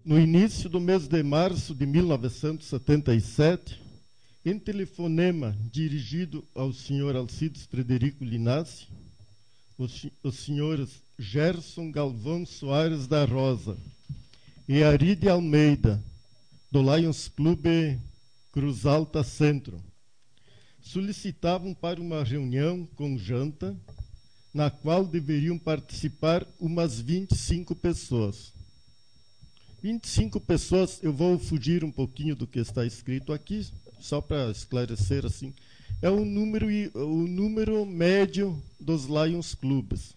No início do mês de março de 1977, em telefonema dirigido ao senhor Alcides Frederico Linassi, os senhores Gerson Galvão Soares da Rosa e Aride Almeida, do Lions Clube Cruz Alta Centro, solicitavam para uma reunião com janta, na qual deveriam participar umas 25 pessoas. 25 pessoas, eu vou fugir um pouquinho do que está escrito aqui, só para esclarecer assim. É o número médio dos Lions Clubes.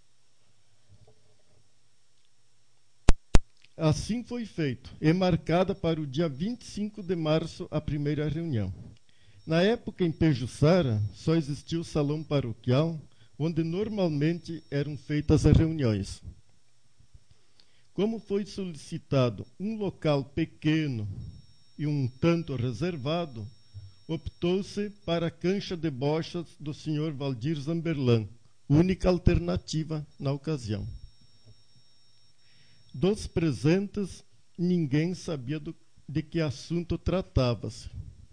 Assim foi feito, e marcada para o dia 25 de março a primeira reunião. Na época, em Pejuçara, só existia o salão paroquial, onde normalmente eram feitas as reuniões. Como foi solicitado um local pequeno e um tanto reservado, optou-se para a cancha de bochas do Sr. Valdir Zamberlan, única alternativa na ocasião. Dos presentes, ninguém sabia de que assunto tratava-se.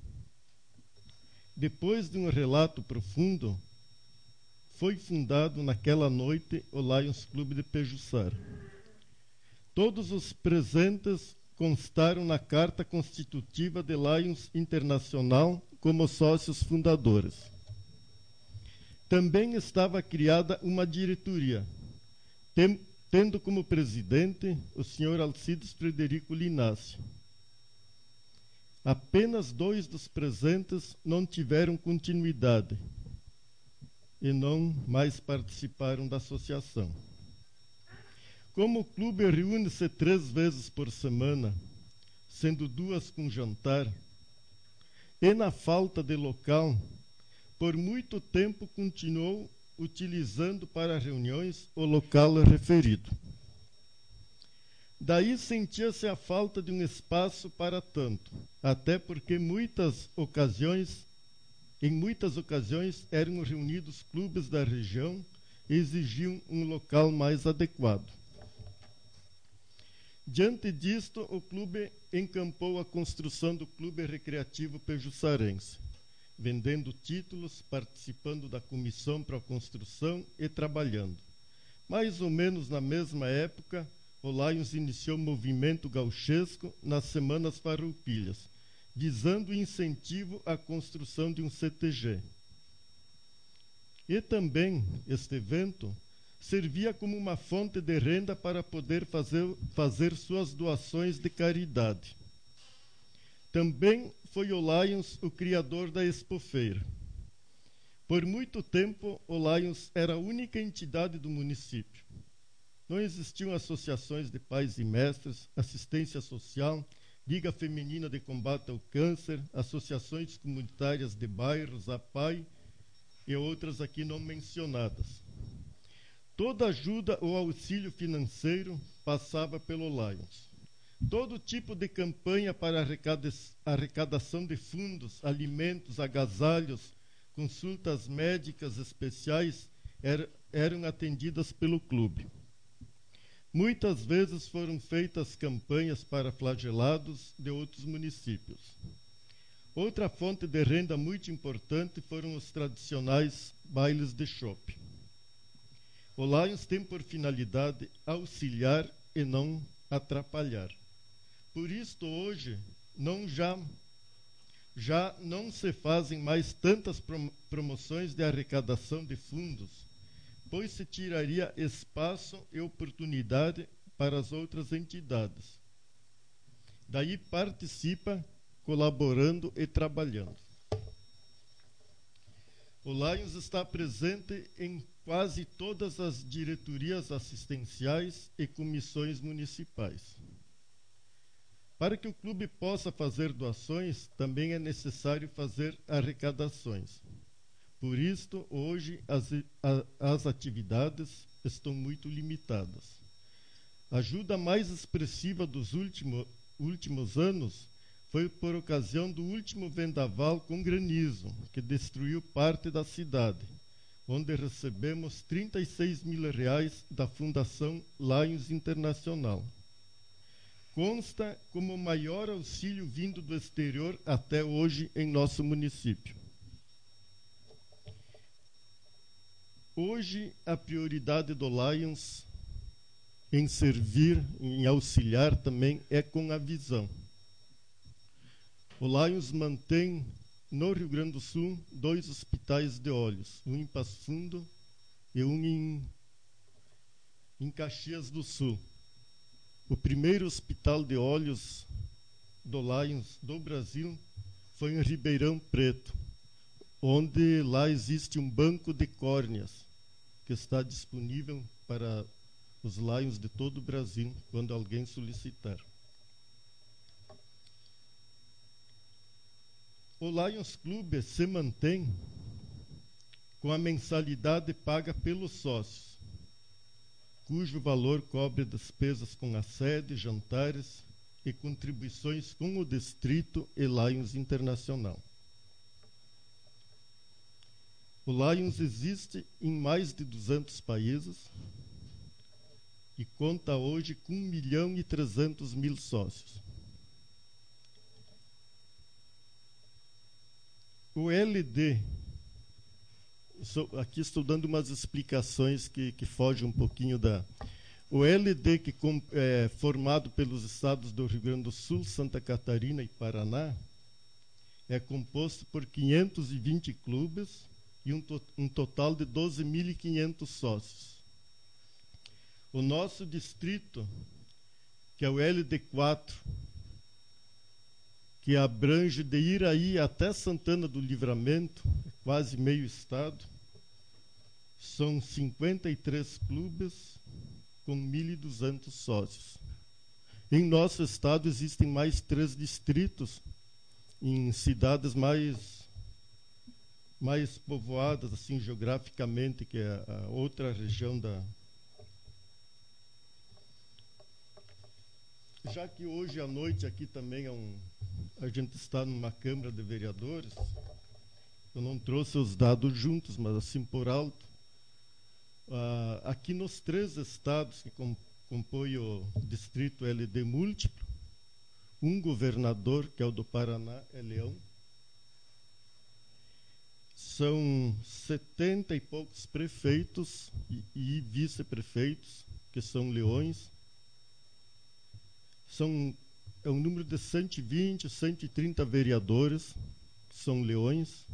Depois de um relato profundo, foi fundado naquela noite o Lions Clube de Pejuçara. Todos os presentes constaram na carta constitutiva de Lions Internacional como sócios fundadores. Também estava criada uma diretoria, tendo como presidente o senhor Alcides Frederico Linassi. Apenas 2 dos presentes não tiveram continuidade e não mais participaram da associação. Como o clube reúne-se 3 vezes por semana, sendo 2 com jantar, e na falta de local, por muito tempo continuou utilizando para reuniões o local referido. Daí sentia-se a falta de um espaço para tanto, até porque em muitas ocasiões eram reunidos clubes da região e exigiam um local mais adequado. Diante disto, o clube encampou a construção do Clube Recreativo Pejuçarense, vendendo títulos, participando da comissão para a construção e trabalhando. Mais ou menos na mesma época, o Lions iniciou o movimento gauchesco nas Semanas Farroupilhas, visando o incentivo à construção de um CTG. E também, este evento servia como uma fonte de renda para poder fazer suas doações de caridade. Também foi o Lions o criador da Expofeira. Por muito tempo, o Lions era a única entidade do município. Não existiam associações de pais e mestres, assistência social, Liga Feminina de Combate ao Câncer, associações comunitárias de bairros, APAI e outras aqui não mencionadas. Toda ajuda ou auxílio financeiro passava pelo Lions. Todo tipo de campanha para arrecadação de fundos, alimentos, agasalhos, consultas médicas especiais eram atendidas pelo clube. Muitas vezes foram feitas campanhas para flagelados de outros municípios. Outra fonte de renda muito importante foram os tradicionais bailes de chope. O Lions tem por finalidade auxiliar e não atrapalhar. Por isto, hoje, já não se fazem mais tantas promoções de arrecadação de fundos, pois se tiraria espaço e oportunidade para as outras entidades. Daí participa, colaborando e trabalhando. O Lions está presente em quase todas as diretorias assistenciais e comissões municipais. Para que o clube possa fazer doações, também é necessário fazer arrecadações. Por isto, hoje, as atividades estão muito limitadas. A ajuda mais expressiva dos últimos anos foi por ocasião do último vendaval com granizo, que destruiu parte da cidade, onde recebemos R$36 mil da Fundação Lions Internacional. consta como o maior auxílio vindo do exterior até hoje em nosso município. Hoje, a prioridade do Lions em servir, em auxiliar também, é com a visão. O Lions mantém, no Rio Grande do Sul, 2 hospitais de olhos, um em Passo Fundo e um em Caxias do Sul. O primeiro hospital de olhos do Lions do Brasil foi em Ribeirão Preto, onde lá existe um banco de córneas que está disponível para os Lions de todo o Brasil, quando alguém solicitar. O Lions Clube se mantém com a mensalidade paga pelos sócios, cujo valor cobre despesas com a sede, jantares e contribuições com o distrito e Lions Internacional. O Lions existe em mais de 200 países e conta hoje com 1.300.000 sócios. O LD, aqui estou dando umas explicações que fogem um pouquinho da... O LD, que é formado pelos estados do Rio Grande do Sul, Santa Catarina e Paraná, é composto por 520 clubes e um total de 12.500 sócios. O nosso distrito, que é o LD4, que abrange de Iraí até Santana do Livramento, quase meio estado, são 53 clubes com 1.200 sócios. Em nosso estado existem mais 3 distritos em cidades mais povoadas, assim, geograficamente, que é a outra região da... Já que hoje à noite aqui também a gente está numa Câmara de Vereadores, eu não trouxe os dados juntos, mas assim por alto, aqui nos 3 estados que compõem o distrito LD múltiplo, um governador, que é o do Paraná, é Leão. São 70 e poucos prefeitos e vice-prefeitos, que são leões. É um número de 120, 130 vereadores, que são leões.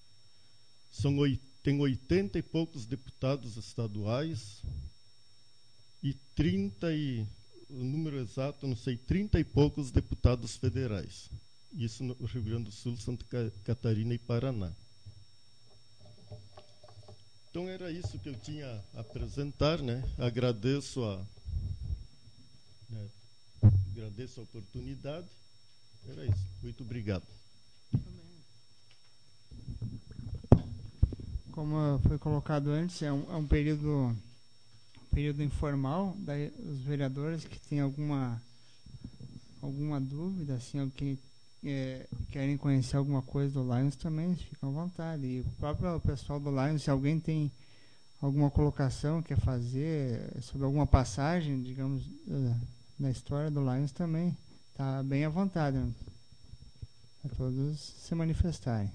Tem 80 e poucos deputados estaduais e o número exato, não sei, 30 e poucos deputados federais. Isso no Rio Grande do Sul, Santa Catarina e Paraná. Então era isso que eu tinha a apresentar, né? Agradeço a oportunidade. Era isso. Muito obrigado. Como foi colocado antes, é um período informal. Daí os vereadores que têm alguma dúvida, assim, alguém querem conhecer alguma coisa do Lions também, ficam à vontade. E o próprio pessoal do Lions, se alguém tem alguma colocação, quer fazer sobre alguma passagem, digamos, da história do Lions também, está bem à vontade, né? Para todos se manifestarem.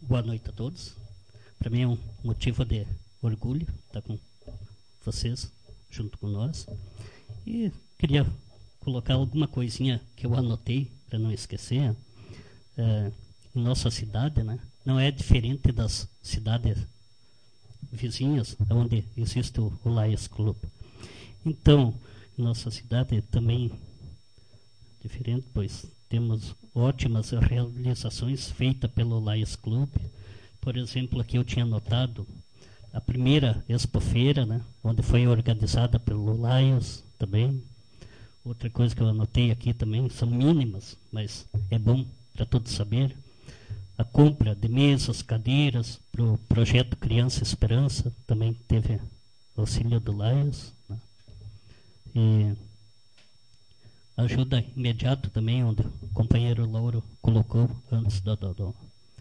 Boa noite a todos. Para mim é um motivo de orgulho estar com vocês, junto com nós. E queria colocar alguma coisinha que eu anotei, para não esquecer. Em nossa cidade, né, não é diferente das cidades vizinhas, onde existe o Lions Club. Então, nossa cidade também diferente, pois temos ótimas realizações feitas pelo Lions Club. Por exemplo, aqui eu tinha notado a primeira expofeira, né, onde foi organizada pelo Lions também. Outra coisa que eu anotei aqui também, são mínimas, mas é bom para todos saber. A compra de mesas, cadeiras para o projeto Criança Esperança, também teve auxílio do Lions, né? E ajuda imediata também, onde o companheiro Lauro colocou antes do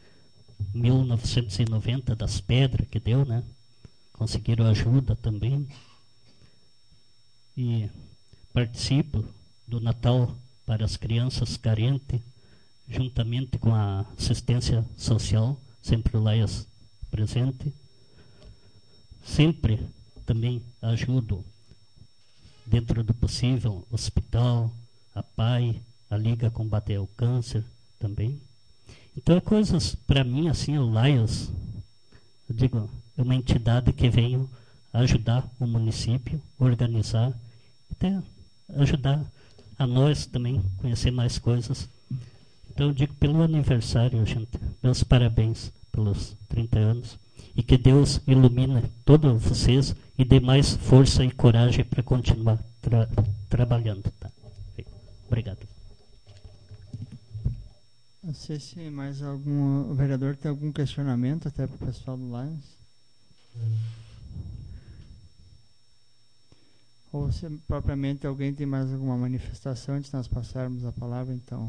1990 das pedras que deu, né? Conseguiram ajuda também. E participo do Natal para as crianças carentes, juntamente com a assistência social, sempre o Laias presente. Sempre também ajudo, dentro do possível, hospital, a PAI, a Liga Combate ao Câncer também. Então é coisas, para mim, assim, o Lions, eu digo, é uma entidade que veio ajudar o município, organizar, até ajudar a nós também conhecer mais coisas. Então eu digo, pelo aniversário, gente, meus parabéns pelos 30 anos, e que Deus ilumine todos vocês e dê mais força e coragem para continuar trabalhando. Tá? Obrigado. Não sei se mais o vereador tem algum questionamento até para o pessoal do Lions. Ou se propriamente alguém tem mais alguma manifestação antes de nós passarmos a palavra, então.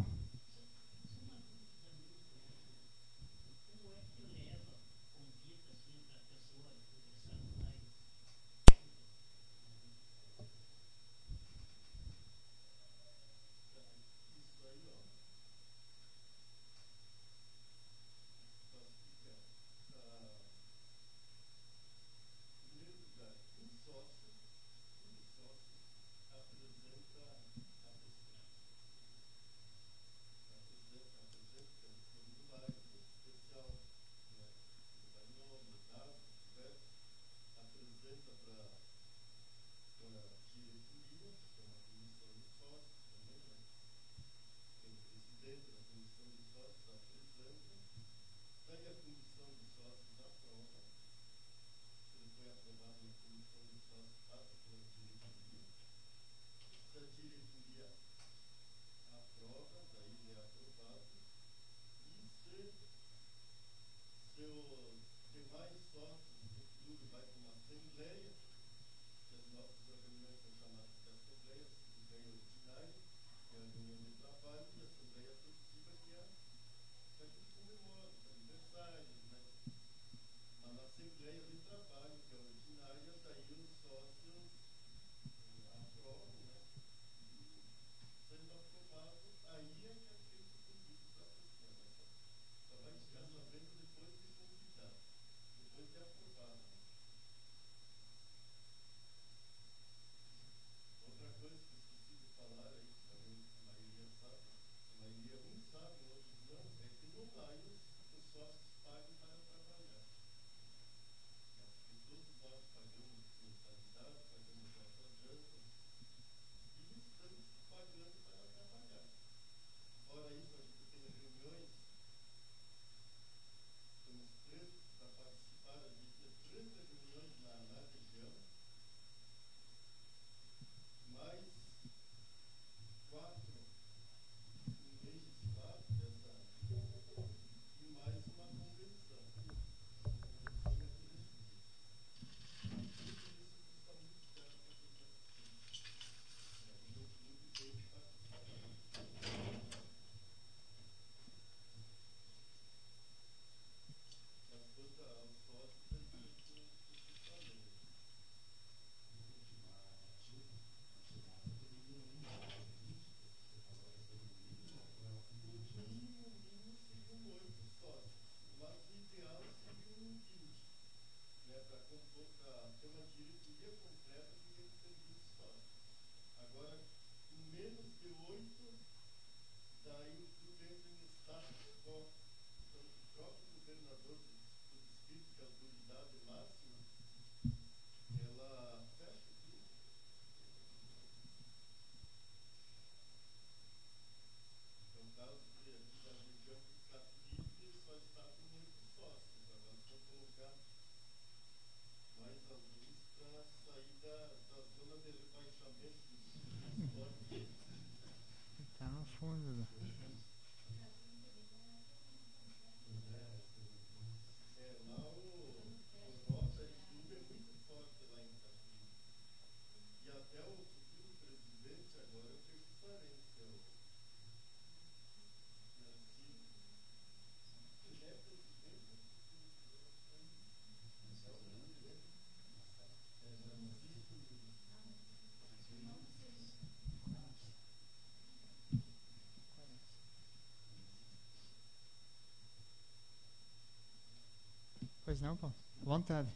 Pois não, Paulo? À vontade.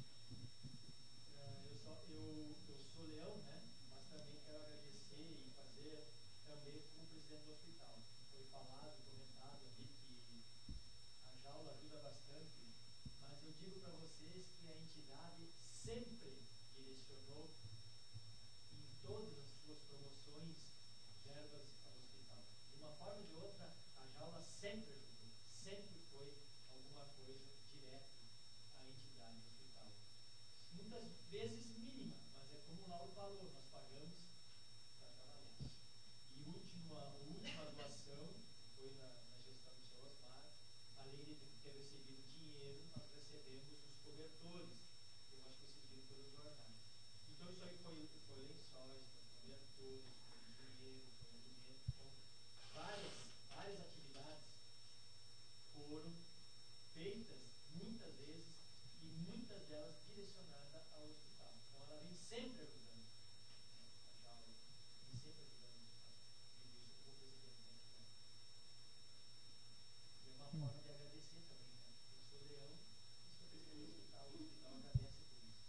Eu sou Leão, né? Mas também quero agradecer e fazer também como presidente do hospital. Foi falado, comentado ali que a jaula ajuda bastante, mas eu digo para vocês que a entidade sempre direcionou em todas as suas promoções verbas ao hospital. De uma forma ou de outra, a jaula sempre ajudou, sempre foi alguma coisa direta à entidade do hospital. Muitas vezes mínima, mas é como o Lauro falou, nós pagamos para trabalhar. E a última doação foi na gestão do seu Osmar, além de ter recebido dinheiro, nós recebemos os cobertores, eu acho que vocês viram pelos jornais. Então isso aí foi lençóis, foi cobertores, foi dinheiro, foi alimento, então várias atividades foram feitas muitas vezes e muitas delas direcionadas ao hospital. Então ela vem sempre ajudando, né, a jaula, vem sempre ajudando a digo isso como presidente da entidade. E é uma forma de agradecer também, né? Eu sou Leão, eu sou presidente do hospital, o hospital agradece por isso.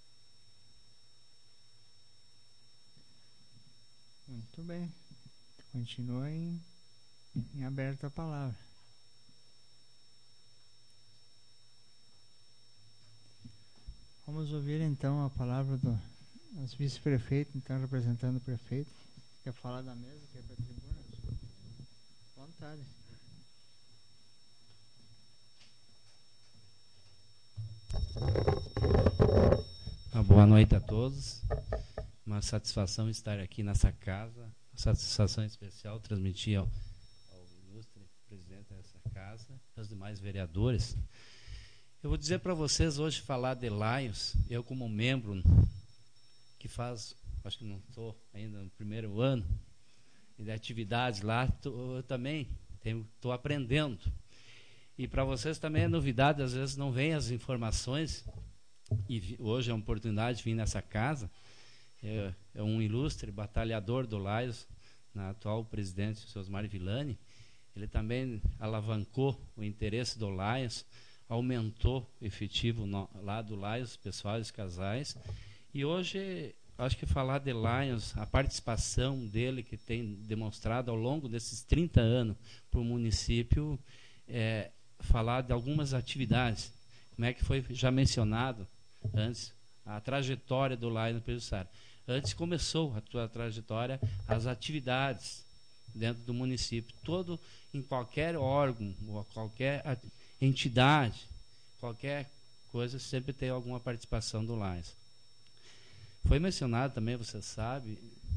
Muito bem. Continua em aberto a palavra. Vamos ouvir então a palavra do nosso vice-prefeito, então representando o prefeito. Quer falar da mesa? Quer ir para a tribuna? À vontade. Boa noite a todos. Uma satisfação estar aqui nessa casa. Uma satisfação especial transmitir ao ilustre presidente dessa casa, aos demais vereadores. Eu vou dizer para vocês hoje falar de Lions. Eu como membro que faz, acho que não estou ainda no primeiro ano de atividades lá, eu também estou aprendendo. E para vocês também é novidade, às vezes não vem as informações. E hoje é uma oportunidade de vir nessa casa. É um ilustre batalhador do Lions, na atual presidente, o seu Osmar Villani. Ele também alavancou o interesse do Lions, aumentou o efetivo lá do Lions, pessoal e os casais. E hoje, acho que falar de Lions, a participação dele que tem demonstrado ao longo desses 30 anos para o município, falar de algumas atividades. Como é que foi já mencionado antes, a trajetória do Lions Pejuçara. Antes começou a tua trajetória, as atividades dentro do município. Todo, em qualquer órgão, ou qualquer entidade, qualquer coisa, sempre tem alguma participação do Lions. Foi mencionado também, você sabe,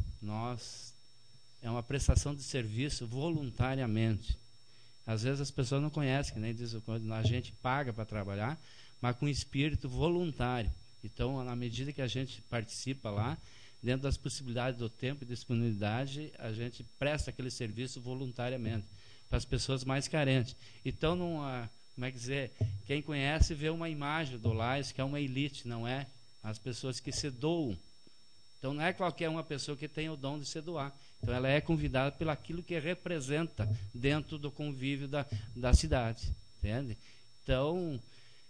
é uma prestação de serviço voluntariamente. Às vezes as pessoas não conhecem, que nem diz a gente paga para trabalhar, mas com espírito voluntário. Então, na medida que a gente participa lá, dentro das possibilidades do tempo e disponibilidade, a gente presta aquele serviço voluntariamente para as pessoas mais carentes. Então, como é que dizer, quem conhece vê uma imagem do Lions, que é uma elite, não é? As pessoas que se doam. Então, não é qualquer uma pessoa que tem o dom de se doar. Então, ela é convidada pelo aquilo que representa dentro do convívio da cidade. Entende? Então,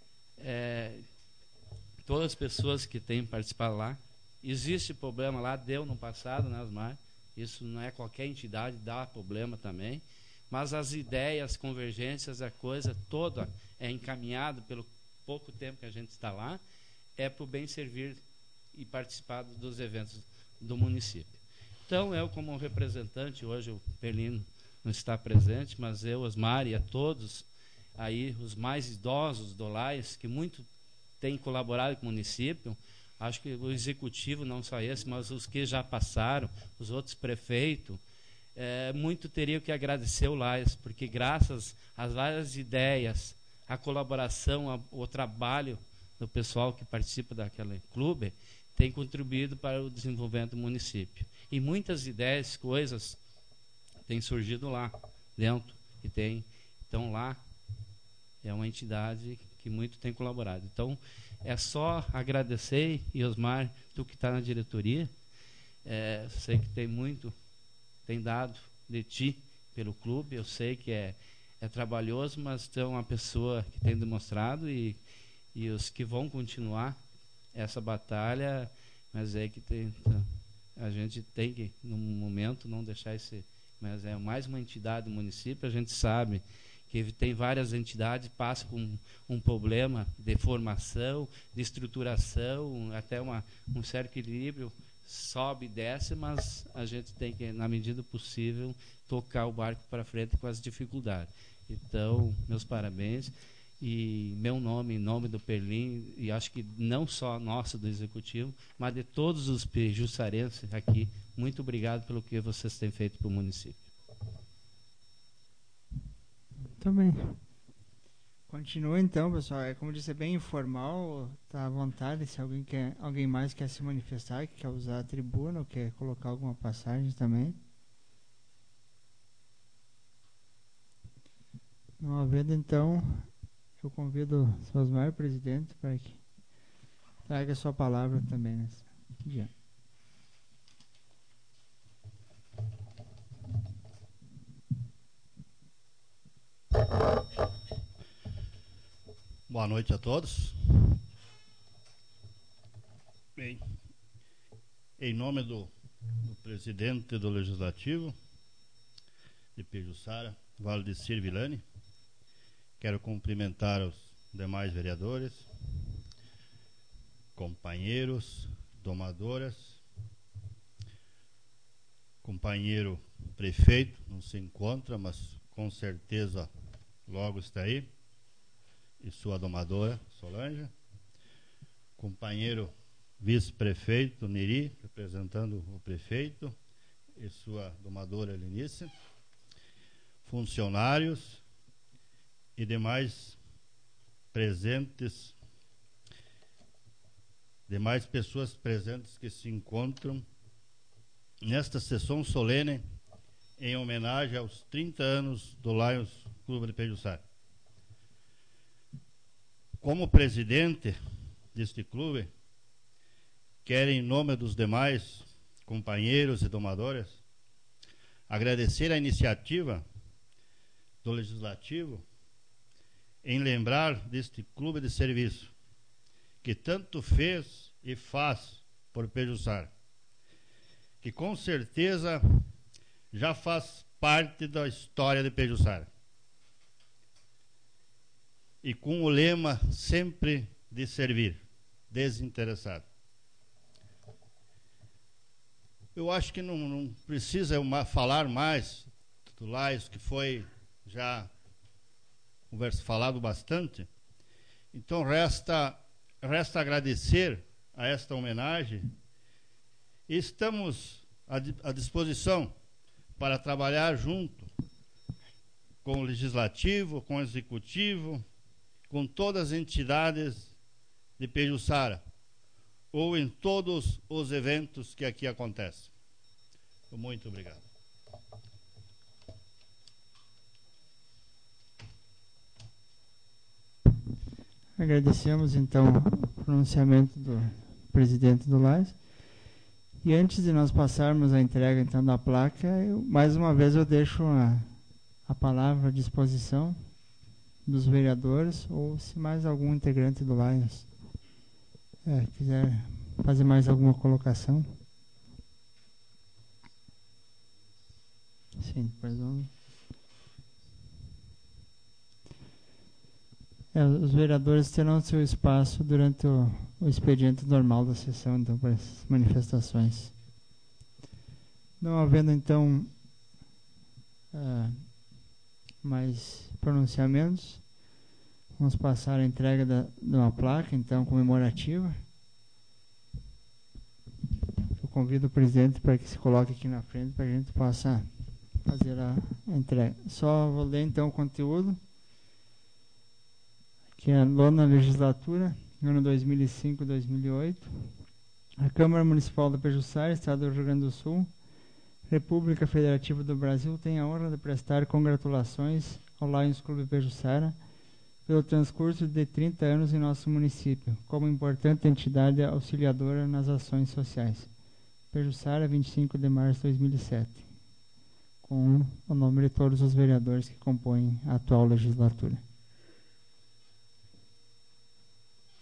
todas as pessoas que têm participado lá, existe problema lá, deu no passado, né, Osmar? Isso não é qualquer entidade, dá problema também. Mas as ideias, convergências, a coisa toda é encaminhada pelo pouco tempo que a gente está lá, é para o bem servir e participar dos eventos do município. Então, eu como representante, hoje o Perlino não está presente, mas eu, Osmar e a todos aí, os mais idosos do Lions, que muito têm colaborado com o município, acho que o executivo, não só esse, mas os que já passaram, os outros prefeitos, muito teriam que agradecer o Lions, porque graças às várias ideias, à colaboração, ao trabalho do pessoal que participa daquele clube, tem contribuído para o desenvolvimento do município. E muitas ideias, coisas, têm surgido lá dentro. Então lá é uma entidade que muito tem colaborado. Então, é só agradecer, e Osmar, tu que está na diretoria, sei que tem dado de ti pelo clube, eu sei que é trabalhoso, mas tu é uma pessoa que tem demonstrado e e os que vão continuar essa batalha, mas é que a gente tem que, no momento, não deixar esse... Mas é mais uma entidade do município, a gente sabe que tem várias entidades, passa por um problema de formação, de estruturação, até um certo equilíbrio, sobe e desce, mas a gente tem que, na medida possível, tocar o barco para frente com as dificuldades. Então, meus parabéns, e meu nome, em nome do Perlim, e acho que não só nosso do Executivo, mas de todos os pejussarenses aqui, muito obrigado pelo que vocês têm feito para o município. Muito bem. Continua então, pessoal. Como disse, é bem informal, tá à vontade. Se alguém mais quer se manifestar, que quer usar a tribuna ou quer colocar alguma passagem também. Não havendo, então, eu convido o seu Osmar, presidente, para que traga a sua palavra também nesse dia. Boa noite a todos. Bem, em nome do presidente do Legislativo de Pejuçara, Valdecir Villani, quero cumprimentar os demais vereadores, companheiros, domadoras, companheiro prefeito, não se encontra, mas com certeza logo está aí, e sua domadora, Solange, companheiro vice-prefeito, Neri, representando o prefeito, e sua domadora, Lenice, funcionários e demais presentes, demais pessoas presentes que se encontram nesta sessão solene em homenagem aos 30 anos do Lions Clube de Pejuçara. Como presidente deste clube, quero, em nome dos demais companheiros e domadoras, agradecer a iniciativa do Legislativo em lembrar deste clube de serviço, que tanto fez e faz por Pejuçara, que com certeza já faz parte da história de Pejuçara. E com o lema sempre de servir, desinteressado. Eu acho que não precisa falar mais do Lions, que foi já falado bastante. Então resta agradecer a esta homenagem. E estamos à disposição para trabalhar junto com o Legislativo, com o Executivo, com todas as entidades de Pejuçara, ou em todos os eventos que aqui acontecem. Muito obrigado. Agradecemos então o pronunciamento do presidente do LAS. E antes de nós passarmos a entrega então da placa, mais uma vez eu deixo a palavra à disposição dos vereadores, ou se mais algum integrante do Lions quiser fazer mais alguma colocação. Sim, depois vamos. Os vereadores terão seu espaço durante o expediente normal da sessão, então, para as manifestações. Não havendo, então, mais pronunciamentos, vamos passar a entrega de uma placa, então, comemorativa. Eu convido o presidente para que se coloque aqui na frente para a gente possa fazer a entrega. Só vou ler, então, o conteúdo. Que é a 9ª legislatura, ano 2005-2008, a Câmara Municipal da Pejuçara, Estado do Rio Grande do Sul, República Federativa do Brasil, tem a honra de prestar congratulações ao Lions Clube Pejuçara pelo transcurso de 30 anos em nosso município, como importante entidade auxiliadora nas ações sociais. Pejuçara, 25 de março de 2007, com o nome de todos os vereadores que compõem a atual legislatura.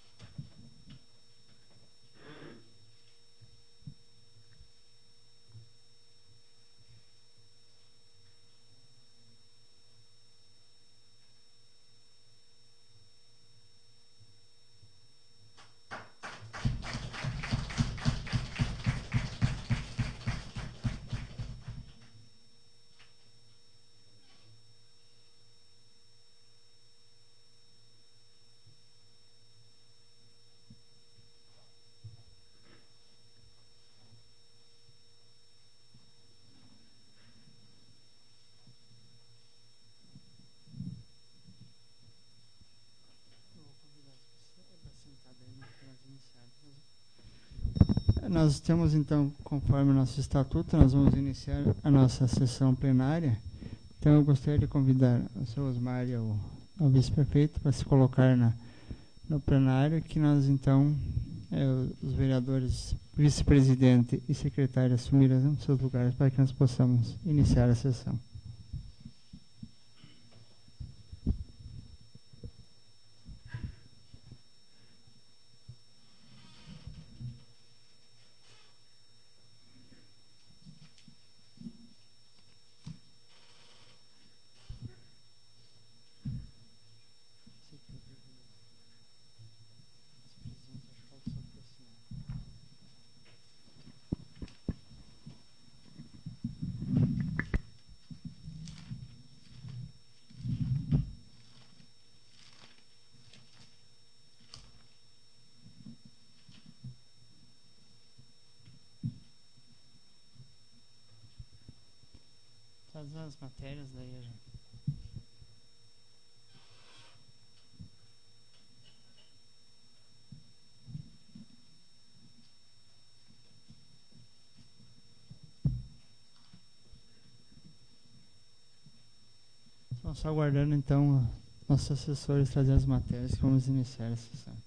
Nós temos, então, conforme o nosso estatuto, nós vamos iniciar a nossa sessão plenária. Então, eu gostaria de convidar o senhor Osmar e o vice-prefeito para se colocar no plenário, que nós, então, os vereadores, vice-presidente e secretário assumirão seus lugares para que nós possamos iniciar a sessão. Todas as matérias daí, gente. Estamos só aguardando, então, nossos assessores trazendo as matérias que vamos iniciar a sessão.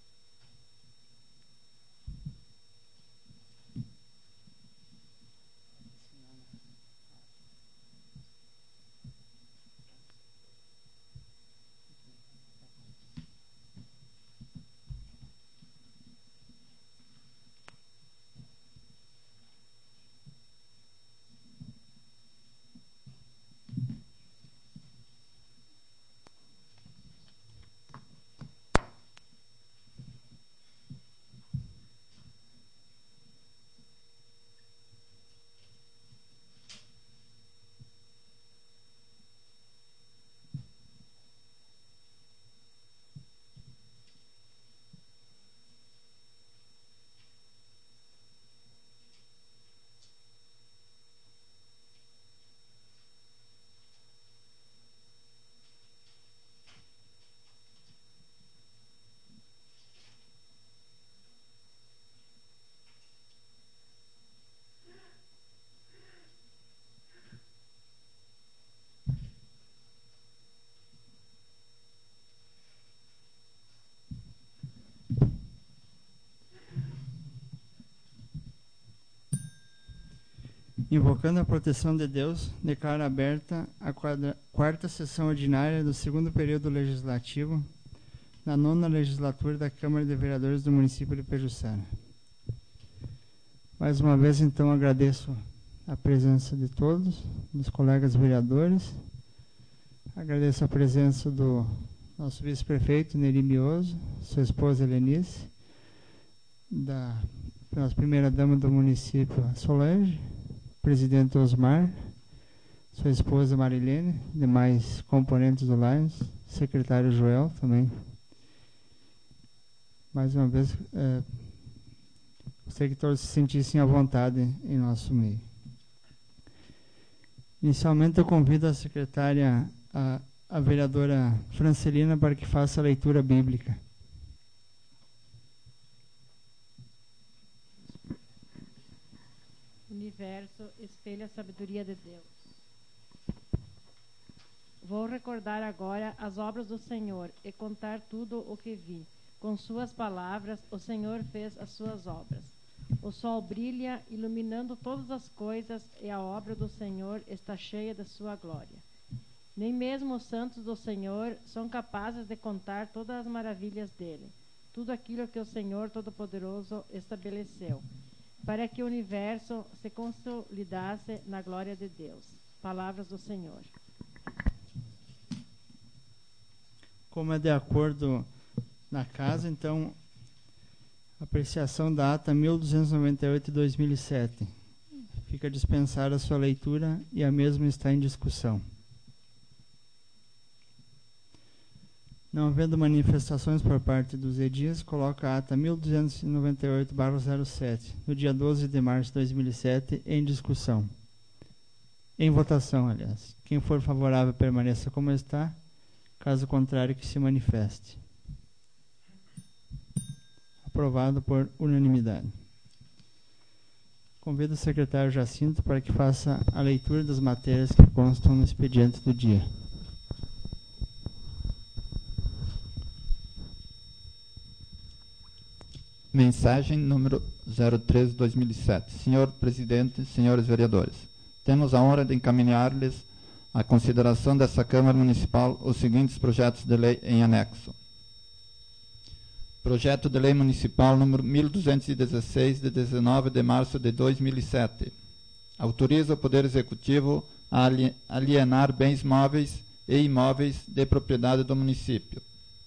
Invocando a proteção de Deus, declaro aberta a quarta sessão ordinária do segundo período legislativo da 9ª legislatura da Câmara de Vereadores do município de Pejuçara. Mais uma vez, então, agradeço a presença de todos, dos colegas vereadores. Agradeço a presença do nosso vice-prefeito, Neri Mioso, sua esposa, Helenice, da primeira-dama do município, Solange, presidente Osmar, sua esposa Marilene, demais componentes do Lions, secretário Joel também. Mais uma vez, gostaria que todos se sentissem à vontade em nosso meio. Inicialmente, eu convido a secretária, a vereadora Francelina, para que faça a leitura bíblica. Universo, espelha a sabedoria de Deus. Vou recordar agora as obras do Senhor e contar tudo o que vi. Com suas palavras, o Senhor fez as suas obras. O sol brilha, iluminando todas as coisas, e a obra do Senhor está cheia de sua glória. Nem mesmo os santos do Senhor são capazes de contar todas as maravilhas dele. Tudo aquilo que o Senhor Todo-Poderoso estabeleceu, para que o universo se consolidasse na glória de Deus. Palavras do Senhor. Como é de acordo na casa, então, apreciação da ata 1298 de 2007. Fica dispensada a sua leitura e a mesma está em discussão. Não havendo manifestações por parte dos edis, coloca a ata 1298/07, no dia 12 de março de 2007, em discussão. Em votação, aliás. Quem for favorável permaneça como está, caso contrário que se manifeste. Aprovado por unanimidade. Convido o secretário Jacinto para que faça a leitura das matérias que constam no expediente do dia. Mensagem número 03/2007. Senhor Presidente, senhores vereadores, temos a honra de encaminhar-lhes à consideração dessa Câmara Municipal os seguintes projetos de lei em anexo. Projeto de Lei Municipal número 1216, de 19 de março de 2007. Autoriza o Poder Executivo a alienar bens móveis e imóveis de propriedade do município.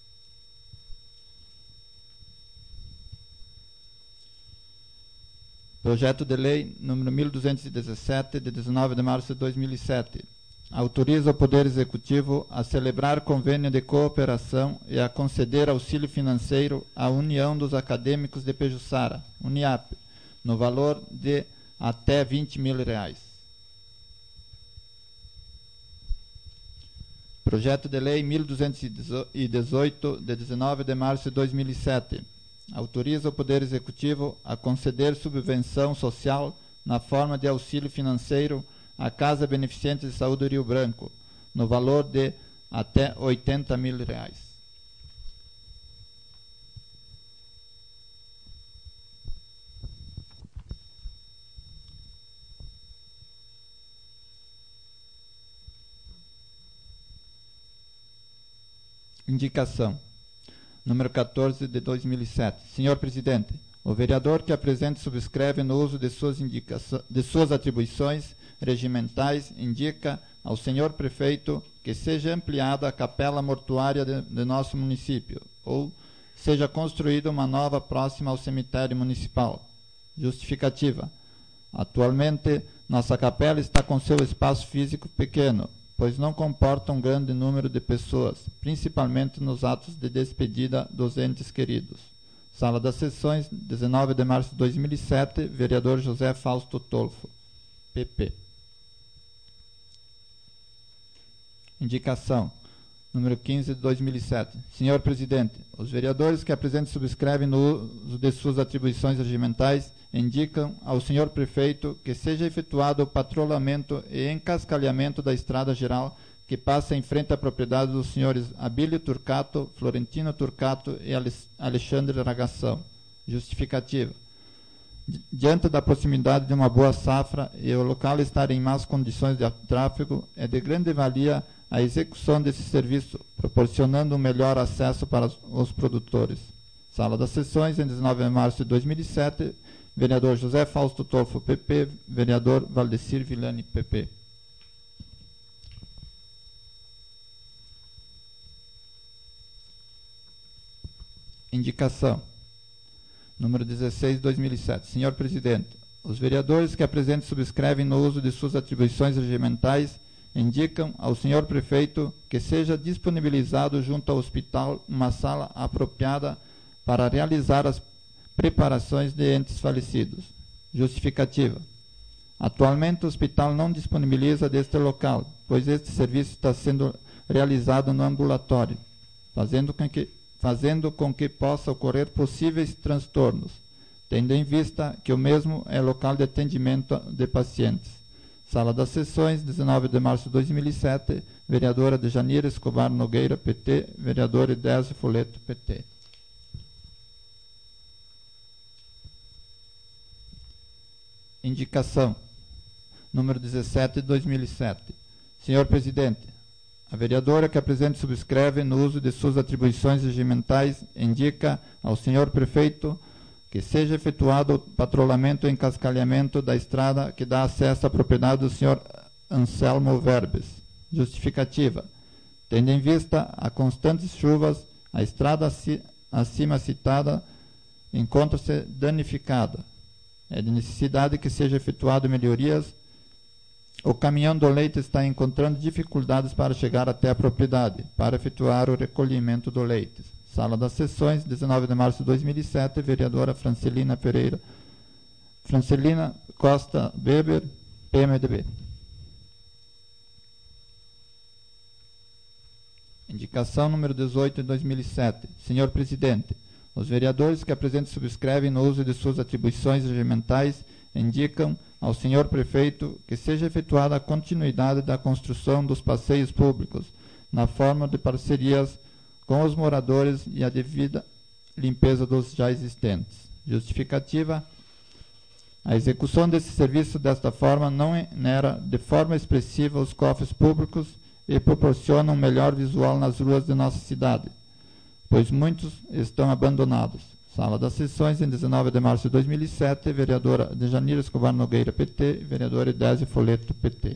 Projeto de Lei número 1217, de 19 de março de 2007. Autoriza o Poder Executivo a celebrar convênio de cooperação e a conceder auxílio financeiro à União dos Acadêmicos de Pejuçara, UNIAP, no valor de até R$20.000. Projeto de Lei 1218, de 19 de março de 2007. Autoriza o Poder Executivo a conceder subvenção social na forma de auxílio financeiro à Casa Beneficente de Saúde Rio Branco, no valor de até R$80.000. Indicação. Número 14 de 2007. Senhor Presidente, o vereador que apresenta e subscreve no uso de suas atribuições regimentais indica ao senhor prefeito que seja ampliada a capela mortuária de nosso município ou seja construída uma nova próxima ao cemitério municipal. Justificativa. Atualmente, nossa capela está com seu espaço físico pequeno, pois não comporta um grande número de pessoas, principalmente nos atos de despedida dos entes queridos. Sala das Sessões, 19 de março de 2007, vereador José Fausto Tolfo, PP. Indicação. Número 15 de 2007. Senhor Presidente, os vereadores que apresentam e subscrevem no uso de suas atribuições regimentais indicam ao senhor prefeito que seja efetuado o patrulhamento e encascalhamento da estrada geral que passa em frente à propriedade dos senhores Abílio Turcato, Florentino Turcato e Alexandre Ragação. Justificativa. Diante da proximidade de uma boa safra e o local estar em más condições de tráfego, é de grande valia a execução desse serviço, proporcionando um melhor acesso para os produtores. Sala das Sessões, em 19 de março de 2007, vereador José Fausto Tolfo, PP, vereador Valdecir Villani, PP. Indicação. Número 16 de 2007. Senhor Presidente, os vereadores que apresentam e subscrevem no uso de suas atribuições regimentais indicam ao senhor prefeito que seja disponibilizado junto ao hospital uma sala apropriada para realizar as preparações de entes falecidos. Justificativa. Atualmente o hospital não disponibiliza deste local, pois este serviço está sendo realizado no ambulatório, fazendo com que possa ocorrer possíveis transtornos, tendo em vista que o mesmo é local de atendimento de pacientes. Sala das Sessões, 19 de março de 2007, vereadora Dejanira Escobar Nogueira, PT, vereador Idésio Foleto, PT. Indicação. Número 17 de 2007. Senhor Presidente, a vereadora que apresenta e subscreve no uso de suas atribuições regimentais indica ao senhor prefeito que seja efetuado o patrulhamento e encascalhamento da estrada que dá acesso à propriedade do senhor Anselmo Verbes. Justificativa. Tendo em vista a constantes chuvas, a estrada acima citada encontra-se danificada. É de necessidade que seja efetuado melhorias. O caminhão do leite está encontrando dificuldades para chegar até a propriedade, para efetuar o recolhimento do leite. Sala das Sessões, 19 de março de 2007, vereadora Francelina Costa Weber, PMDB. Indicação número 18 de 2007. Senhor Presidente, os vereadores que apresentam e subscrevem no uso de suas atribuições regimentais indicam ao senhor prefeito que seja efetuada a continuidade da construção dos passeios públicos, na forma de parcerias com os moradores e a devida limpeza dos já existentes. Justificativa: a execução desse serviço desta forma não onera de forma expressiva os cofres públicos e proporciona um melhor visual nas ruas de nossa cidade, pois muitos estão abandonados. Sala das Sessões, em 19 de março de 2007, vereadora Dejanira Escobar Nogueira, PT, vereadora Idésia Foleto, PT.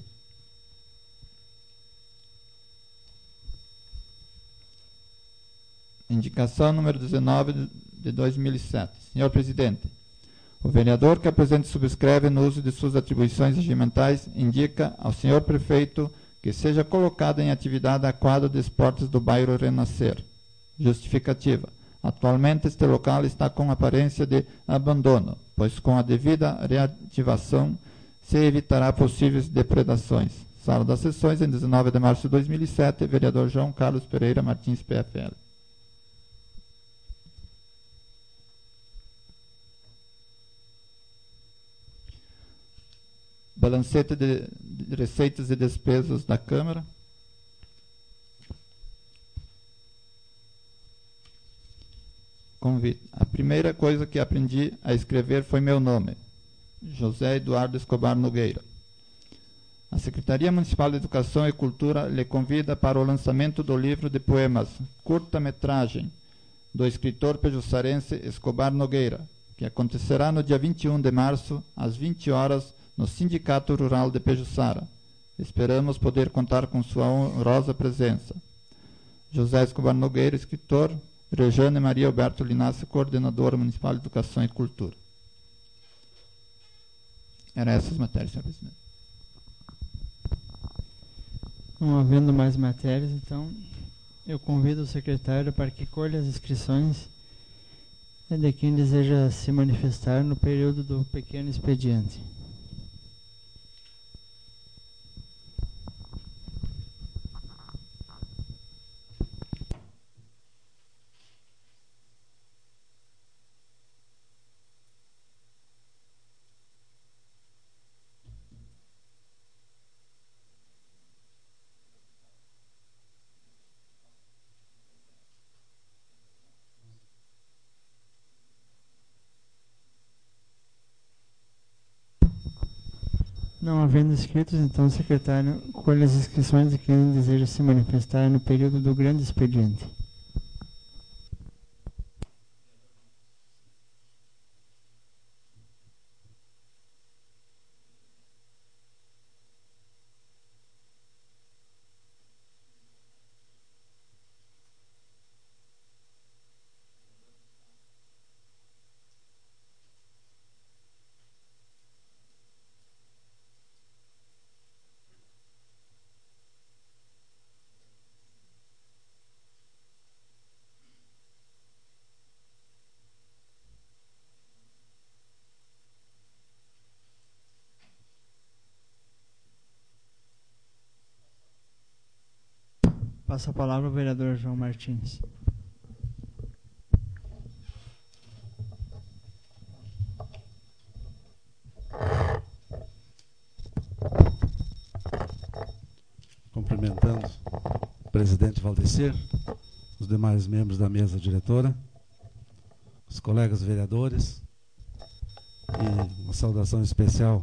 Indicação número 19 de 2007. Senhor Presidente, o vereador que apresenta e subscreve no uso de suas atribuições regimentais indica ao senhor prefeito que seja colocada em atividade a quadra de esportes do bairro Renascer. Justificativa: atualmente este local está com aparência de abandono, pois com a devida reativação se evitará possíveis depredações. Sala das Sessões, em 19 de março de 2007, vereador João Carlos Pereira Martins, PFL. Balancete de receitas e despesas da Câmara. Convite. A primeira coisa que aprendi a escrever foi meu nome, José Eduardo Escobar Nogueira. A Secretaria Municipal de Educação e Cultura lhe convida para o lançamento do livro de poemas curta-metragem do escritor pejuçarense Escobar Nogueira, que acontecerá no dia 21 de março, às 20 horas, no Sindicato Rural de Pejuçara. Esperamos poder contar com sua honrosa presença. José Escobar Nogueira, escritor. Rejane Maria Alberto Linassi, coordenadora municipal de Educação e Cultura. Eram essas matérias, senhor presidente. Não havendo mais matérias, então eu convido o secretário para que colha as inscrições de quem deseja se manifestar no período do pequeno expediente. Não havendo inscritos, então o secretário colhe as inscrições de quem deseja se manifestar no período do grande expediente. Passo a palavra ao vereador João Martins. Cumprimentando o presidente Valdecir, os demais membros da mesa diretora, os colegas vereadores, e uma saudação especial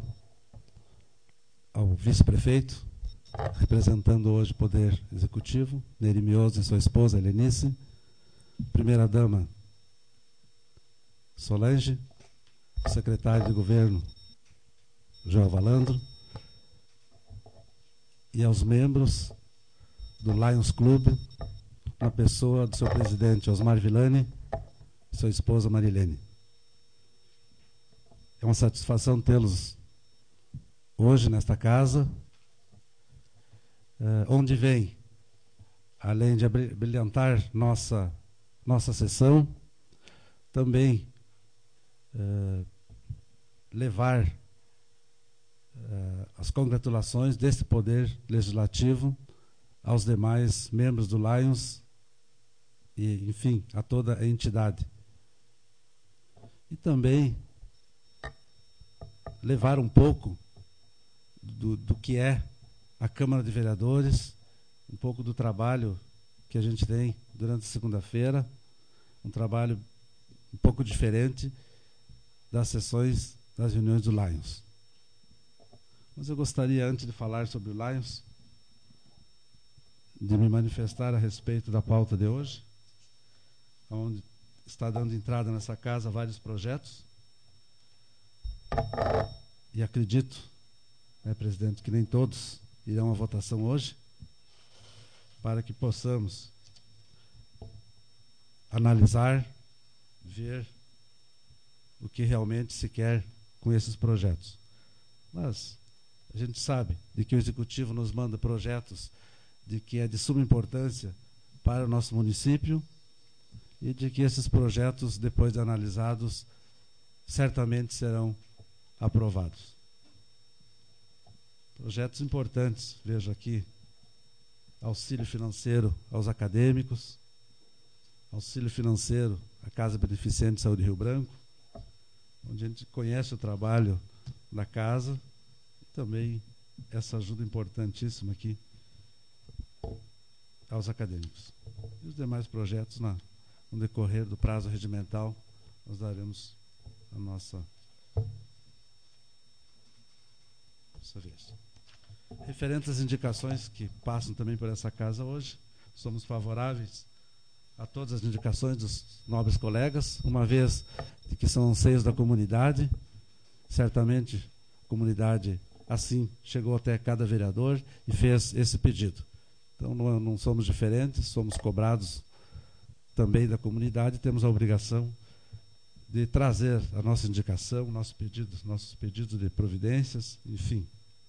ao vice-prefeito, representando hoje o Poder Executivo, Nery Mioso e sua esposa, Helenice, primeira-dama Solange, secretário de Governo, João Valandro, e aos membros do Lions Club, na pessoa do seu presidente Osmar Villani e sua esposa Marilene. É uma satisfação tê-los hoje nesta casa, onde vem, além de brilhantar nossa sessão, também levar as congratulações desse Poder Legislativo aos demais membros do Lions e, enfim, a toda a entidade. E também levar um pouco do que é a Câmara de Vereadores, um pouco do trabalho que a gente tem durante a segunda-feira, um trabalho um pouco diferente das sessões das reuniões do Lions. Mas eu gostaria, antes de falar sobre o Lions, de me manifestar a respeito da pauta de hoje, onde está dando entrada nessa casa vários projetos. E acredito, presidente, que nem todos irão à votação hoje, para que possamos analisar, ver o que realmente se quer com esses projetos. Mas a gente sabe de que o Executivo nos manda projetos de que é de suma importância para o nosso município e de que esses projetos, depois de analisados, certamente serão aprovados. Projetos importantes, vejo aqui, auxílio financeiro aos acadêmicos, auxílio financeiro à Casa Beneficente de Saúde Rio Branco, onde a gente conhece o trabalho da casa, e também essa ajuda importantíssima aqui aos acadêmicos. E os demais projetos, no decorrer do prazo regimental, nós daremos a nossa vez. Referente às indicações que passam também por essa casa hoje, somos favoráveis a todas as indicações dos nobres colegas, uma vez de que são anseios da comunidade. Certamente a comunidade assim chegou até cada vereador e fez esse pedido. Então não somos diferentes, somos cobrados também da comunidade, temos a obrigação de trazer a nossa indicação, nossos pedidos de providências, enfim.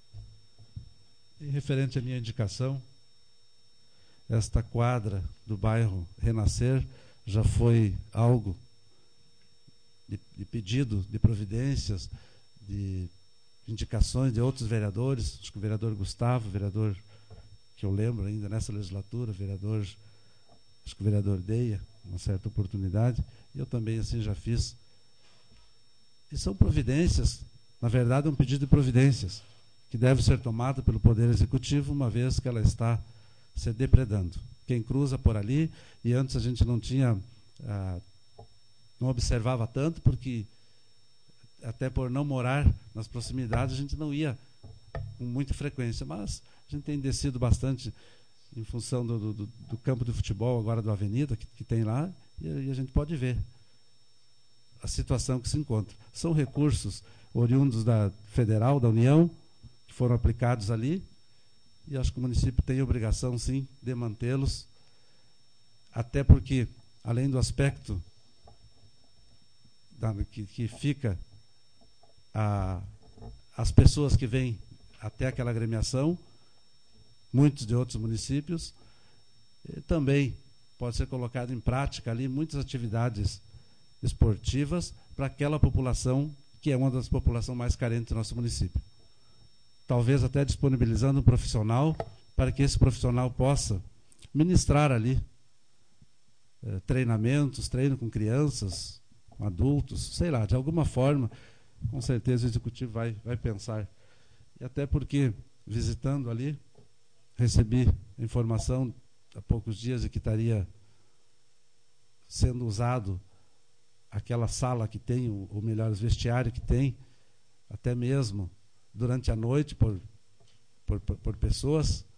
E referente à minha indicação, esta quadra do bairro Renascer já foi algo de pedido de providências, de indicações de outros vereadores. Acho que o vereador Gustavo, vereador que eu lembro ainda nessa legislatura, acho que o vereador Deia, uma certa oportunidade, e eu também assim já fiz. E são providências, na verdade é um pedido de providências, que deve ser tomado pelo Poder Executivo, uma vez que ela está se depredando. Quem cruza por ali, e antes a gente não tinha, não observava tanto, porque até por não morar nas proximidades, a gente não ia com muita frequência, mas a gente tem descido bastante em função do campo de futebol, agora do Avenida, que tem lá, e a gente pode ver a situação que se encontra. São recursos oriundos da Federal, da União, que foram aplicados ali, e acho que o município tem a obrigação, sim, de mantê-los, até porque, além do aspecto que fica as pessoas que vêm até aquela agremiação, muitos de outros municípios, também pode ser colocado em prática ali muitas atividades esportivas para aquela população que é uma das populações mais carentes do nosso município. Talvez até disponibilizando um profissional para que esse profissional possa ministrar ali treinamentos, treino com crianças, com adultos, sei lá, de alguma forma, com certeza o Executivo vai pensar. E até porque, visitando ali, recebi informação há poucos dias de que estaria sendo usado aquela sala que tem, ou melhor, os vestiários que tem, até mesmo durante a noite por pessoas.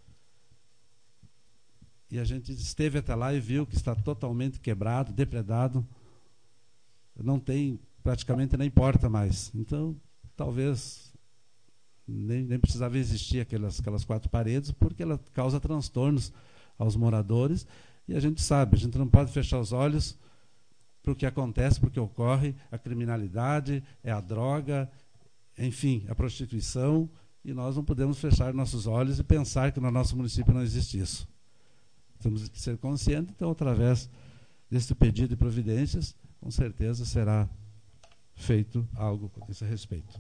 E a gente esteve até lá e viu que está totalmente quebrado, depredado, não tem praticamente nem porta mais. Então, talvez nem precisava existir aquelas 4 paredes, porque ela causa transtornos aos moradores, e a gente sabe, a gente não pode fechar os olhos para o que acontece, porque ocorre a criminalidade, é a droga, enfim, a prostituição, e nós não podemos fechar nossos olhos e pensar que no nosso município não existe isso. Temos que ser conscientes, então, através deste pedido de providências, com certeza será feito algo a esse respeito.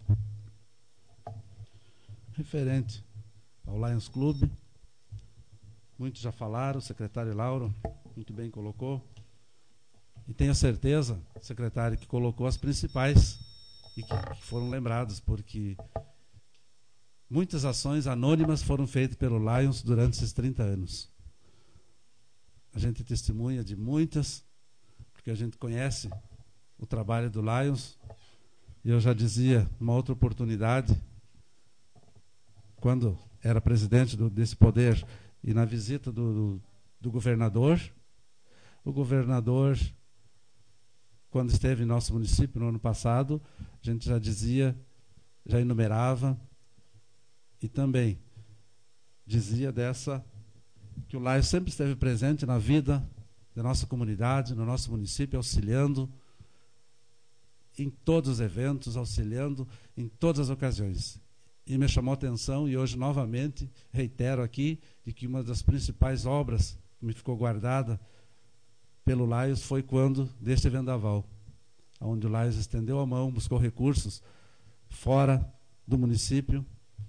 Referente ao Lions Clube, muitos já falaram, o secretário Lauro muito bem colocou, e tenho certeza, secretário, que colocou as principais e que foram lembrados, porque muitas ações anônimas foram feitas pelo Lions durante esses 30 anos. A gente testemunha de muitas, porque a gente conhece o trabalho do Lions. E eu já dizia, numa outra oportunidade, quando era presidente desse poder, e na visita do governador, o governador, quando esteve em nosso município no ano passado, a gente já dizia, já enumerava, e também dizia que o Lions sempre esteve presente na vida da nossa comunidade, no nosso município, auxiliando em todos os eventos, auxiliando em todas as ocasiões. E me chamou a atenção, e hoje novamente reitero aqui, de que uma das principais obras que me ficou guardada pelo Lions foi quando deste vendaval, onde o Lions estendeu a mão, buscou recursos fora do município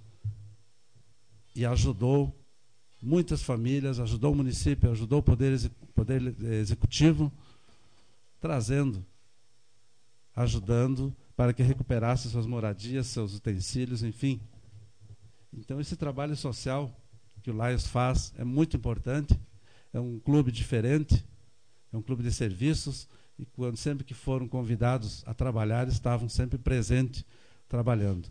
e ajudou muitas famílias, ajudou o município, ajudou o poder executivo, ajudando para que recuperasse suas moradias, seus utensílios, enfim. Então, esse trabalho social que o Lions faz é muito importante. É um clube diferente, é um clube de serviços, e sempre que foram convidados a trabalhar, estavam sempre presentes, trabalhando.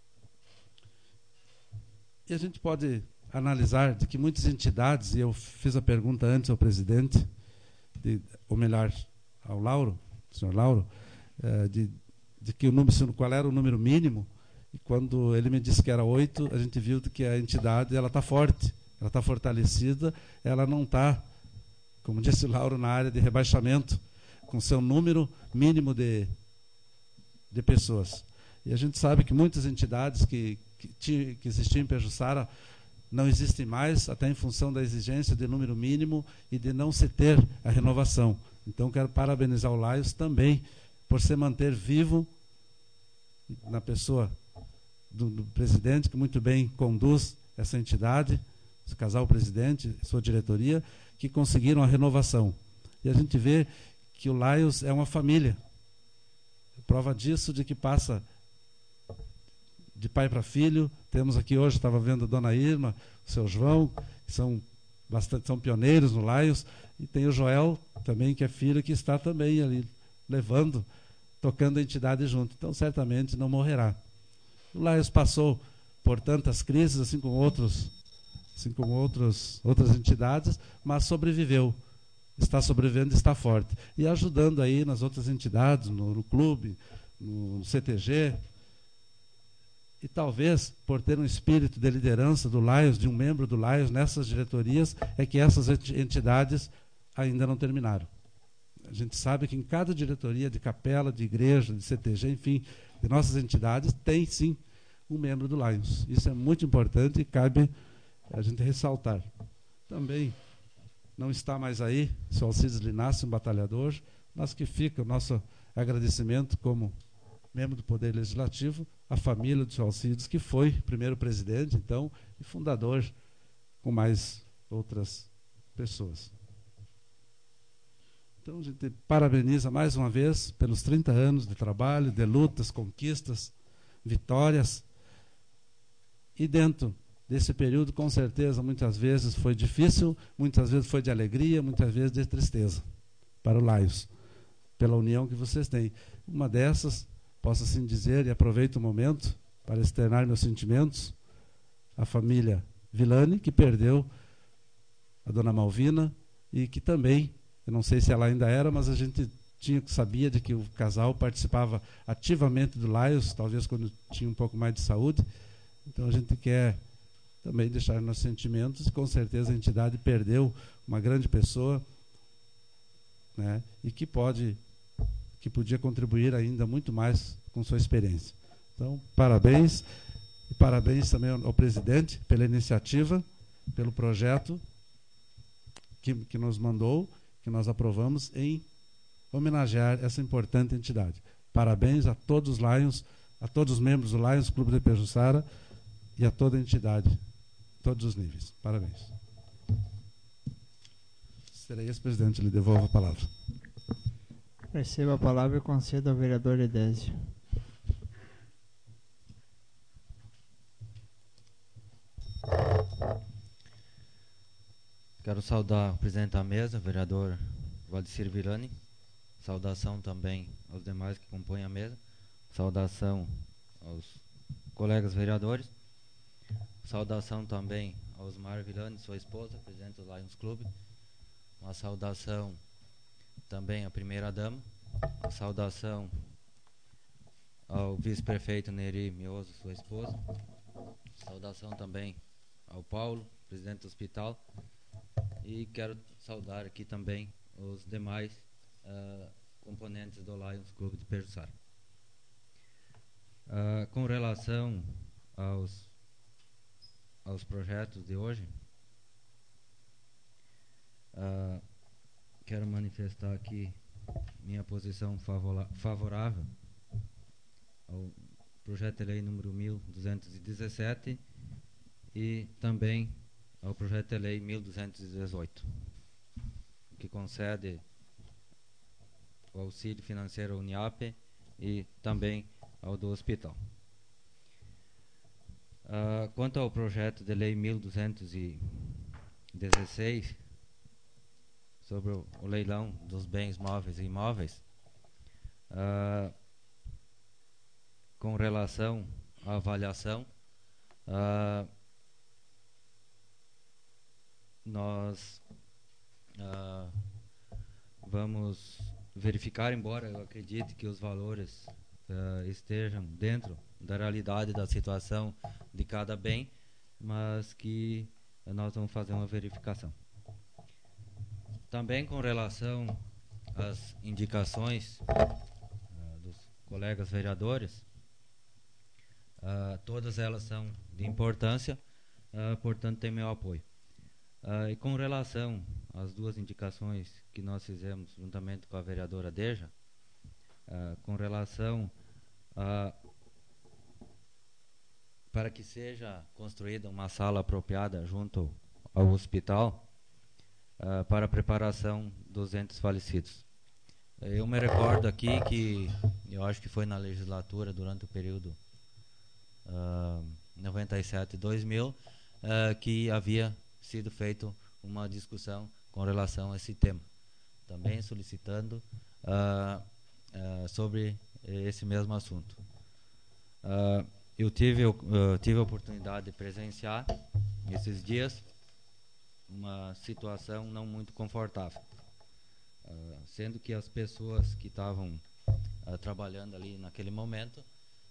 E a gente pode analisar de que muitas entidades, e eu fiz a pergunta antes ao presidente, ou melhor, ao senhor Lauro, de que qual era o número mínimo, e quando ele me disse que era 8, a gente viu que a entidade está forte, ela está fortalecida, ela não está, como disse o Lauro, na área de rebaixamento, com seu número mínimo de pessoas. E a gente sabe que muitas entidades que existiam em Pejuçara não existem mais, até em função da exigência de número mínimo e de não se ter a renovação. Então, quero parabenizar o Lions também por se manter vivo na pessoa do presidente, que muito bem conduz essa entidade, esse casal presidente, sua diretoria, que conseguiram a renovação. E a gente vê que o Lions é uma família. Prova disso de que passa de pai para filho. Temos aqui hoje, estava vendo a dona Irma, o seu João, que são pioneiros no Lions, e tem o Joel também, que é filho, que está também ali levando, tocando a entidade junto. Então, certamente não morrerá. O Lions passou por tantas crises, assim como outras entidades, mas sobreviveu. Está sobrevivendo e está forte. E ajudando aí nas outras entidades, no clube, no CTG. E talvez, por ter um espírito de liderança do Lions, de um membro do Lions nessas diretorias, é que essas entidades ainda não terminaram. A gente sabe que em cada diretoria de capela, de igreja, de CTG, enfim, de nossas entidades, tem sim um membro do Lions. Isso é muito importante e cabe a gente ressaltar. Também não está mais aí o seu Alcides Linassi, um batalhador, mas que fica o nosso agradecimento como membro do Poder Legislativo, a família do seu Alcides, que foi primeiro presidente, então, e fundador, com mais outras pessoas. Então, a gente parabeniza mais uma vez pelos 30 anos de trabalho, de lutas, conquistas, vitórias. E dentro desse período, com certeza, muitas vezes foi difícil, muitas vezes foi de alegria, muitas vezes de tristeza para o Lions, pela união que vocês têm. Uma dessas, posso assim dizer, e aproveito o momento para externar meus sentimentos, a família Villani, que perdeu a dona Malvina, e que também, eu não sei se ela ainda era, mas a gente sabia de que o casal participava ativamente do Lions, talvez quando tinha um pouco mais de saúde. Então a gente quer também deixar nossos sentimentos, e com certeza a entidade perdeu uma grande pessoa, né, e que podia contribuir ainda muito mais com sua experiência. Então, parabéns, e parabéns também ao presidente pela iniciativa, pelo projeto que nos mandou, que nós aprovamos em homenagear essa importante entidade. Parabéns a todos os Lions, a todos os membros do Lions Clube de Pejuçara e a toda a entidade, todos os níveis. Parabéns. Será esse, presidente, lhe devolvo a palavra. Receba a palavra e conceda ao vereador Edésio. Quero saudar o presidente da mesa, o vereador Valdecir Virani. Saudação também aos demais que compõem a mesa. Saudação aos colegas vereadores. Saudação também ao Osmar Virani, sua esposa, presidente do Lions Club. Uma saudação também à primeira-dama. Uma saudação ao vice-prefeito Neri Mioso, sua esposa. Saudação também ao Paulo, presidente do hospital. E quero saudar aqui também os demais componentes do Lions Clube de Pejuçara. Com relação aos projetos de hoje, quero manifestar aqui minha posição favorável ao projeto de lei número 1217 e também ao projeto de lei 1218, que concede o auxílio financeiro ao UNIAP e também ao do hospital. Quanto ao projeto de lei 1216, sobre o leilão dos bens móveis e imóveis, com relação à avaliação, nós vamos verificar, embora eu acredite que os valores estejam dentro da realidade da situação de cada bem, mas que nós vamos fazer uma verificação. Também com relação às indicações dos colegas vereadores, todas elas são de importância, portanto tem meu apoio. E com relação às duas indicações que nós fizemos juntamente com a vereadora Deja, com relação para que seja construída uma sala apropriada junto ao hospital para a preparação dos entes falecidos. Eu me recordo aqui que, eu acho que foi na legislatura durante o período 97-2000, que havia sido feita uma discussão com relação a esse tema, também solicitando sobre esse mesmo assunto. Eu tive a oportunidade de presenciar esses dias uma situação não muito confortável, sendo que as pessoas que estavam trabalhando ali naquele momento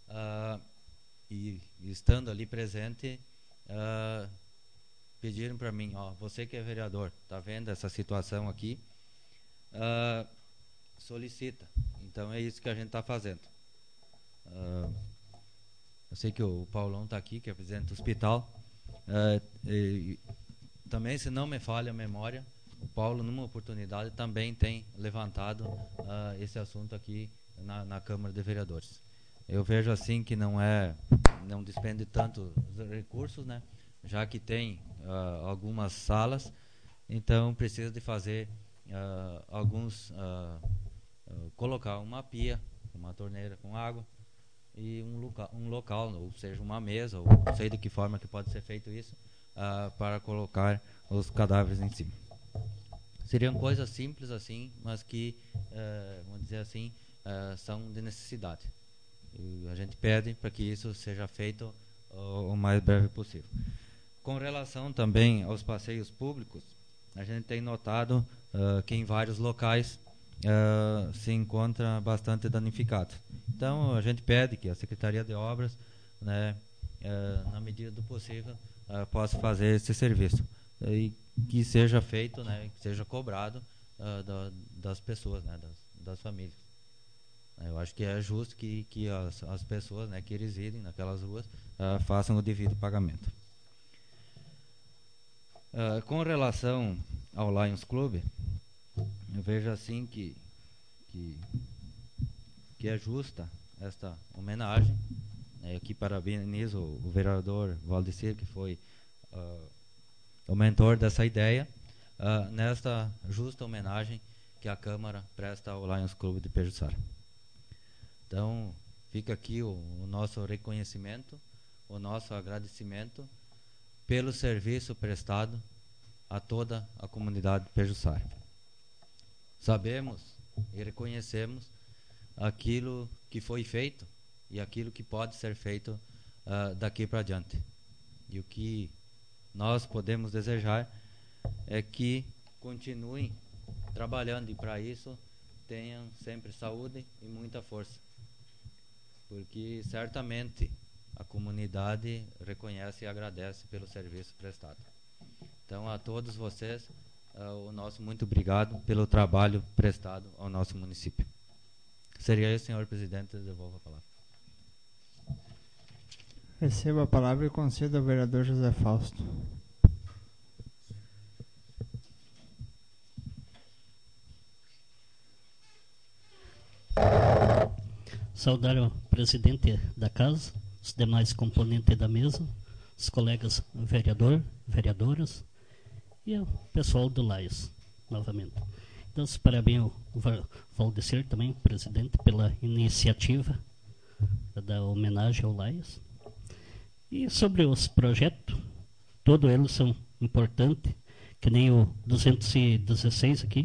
e estando ali presente, pediram para mim, você que é vereador, está vendo essa situação aqui, solicita. Então é isso que a gente está fazendo. Eu sei que o Paulão está aqui, que é presidente do hospital. Também, se não me falha a memória, o Paulo, numa oportunidade, também tem levantado esse assunto aqui na Câmara de Vereadores. Eu vejo assim que não despende tanto recursos, né? Já que tem algumas salas, então precisa de fazer colocar uma pia, uma torneira com água e um local, ou seja, uma mesa, ou não sei de que forma que pode ser feito isso, para colocar os cadáveres em cima. Seriam coisas simples assim, mas que, vamos dizer assim, são de necessidade. E a gente pede para que isso seja feito o mais breve possível. Com relação também aos passeios públicos, a gente tem notado que em vários locais se encontra bastante danificado. Então a gente pede que a Secretaria de Obras, né, na medida do possível, possa fazer esse serviço e que seja feito, né, que seja cobrado das pessoas, né, das famílias. Eu acho que é justo que as pessoas, né, que residem naquelas ruas façam o devido pagamento. Com relação ao Lions Club, eu vejo assim que é justa esta homenagem. Eu aqui parabenizo o vereador Valdecir, que foi o mentor dessa ideia, nesta justa homenagem que a Câmara presta ao Lions Club de Pejuçara. Então, fica aqui o nosso reconhecimento, o nosso agradecimento pelo serviço prestado a toda a comunidade pejuçara. Sabemos e reconhecemos aquilo que foi feito e aquilo que pode ser feito daqui para adiante. E o que nós podemos desejar é que continuem trabalhando, e para isso tenham sempre saúde e muita força, porque certamente a comunidade reconhece e agradece pelo serviço prestado. Então, a todos vocês, o nosso muito obrigado pelo trabalho prestado ao nosso município. Seria isso, senhor presidente, eu devolvo a palavra. Receba a palavra e conceda ao vereador José Fausto. Saudar o presidente da casa, os demais componentes da mesa, os colegas vereadoras e o pessoal do Laios, novamente. Então, parabéns ao Valdecir também, presidente, pela iniciativa da homenagem ao Laios. E sobre os projetos, todos eles são importantes, que nem o 216 aqui,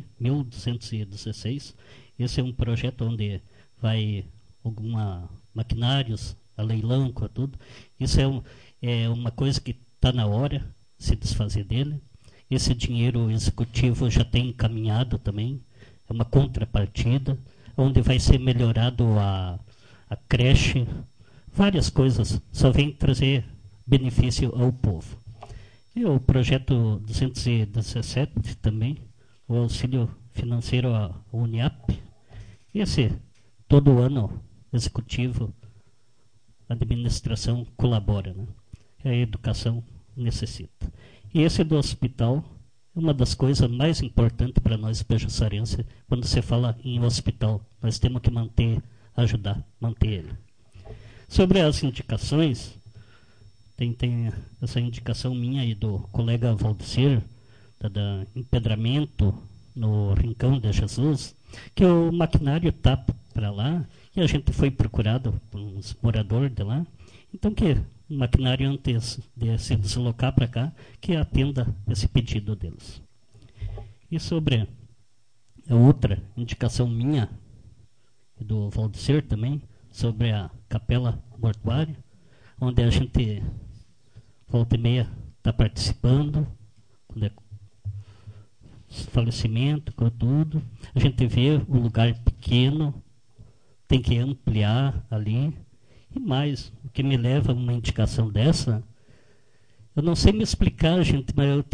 1216. Esse é um projeto onde vai alguma maquinários, a leilão, com tudo. Isso é uma coisa que está na hora de se desfazer dele. Esse dinheiro executivo já tem encaminhado também, é uma contrapartida, onde vai ser melhorado a creche, várias coisas, só vem trazer benefício ao povo. E o projeto 217 também, o auxílio financeiro à UNIAP, esse todo ano executivo, a administração colabora, né? A educação necessita. E esse do hospital é uma das coisas mais importantes para nós pejuçarenses. Quando se fala em hospital, nós temos que ajudar, manter ele. Sobre as indicações, tem essa indicação minha e do colega Valdecir, da empedramento no Rincão de Jesus, que o maquinário está para lá, e a gente foi procurado por uns moradores de lá, então que o maquinário, antes de se deslocar para cá, que atenda esse pedido deles. E sobre a outra indicação minha, e do Valdecir também, sobre a capela mortuária, onde a gente, volta e meia, está participando, quando é falecimento, com tudo, a gente vê um lugar pequeno, tem que ampliar ali. E mais, o que me leva a uma indicação dessa, eu não sei me explicar, gente, mas eu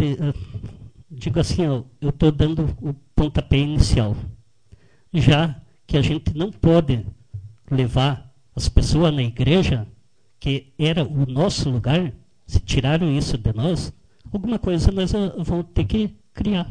digo assim, eu estou dando o pontapé inicial. Já que a gente não pode levar as pessoas na igreja, que era o nosso lugar, se tiraram isso de nós, alguma coisa nós vamos ter que criar.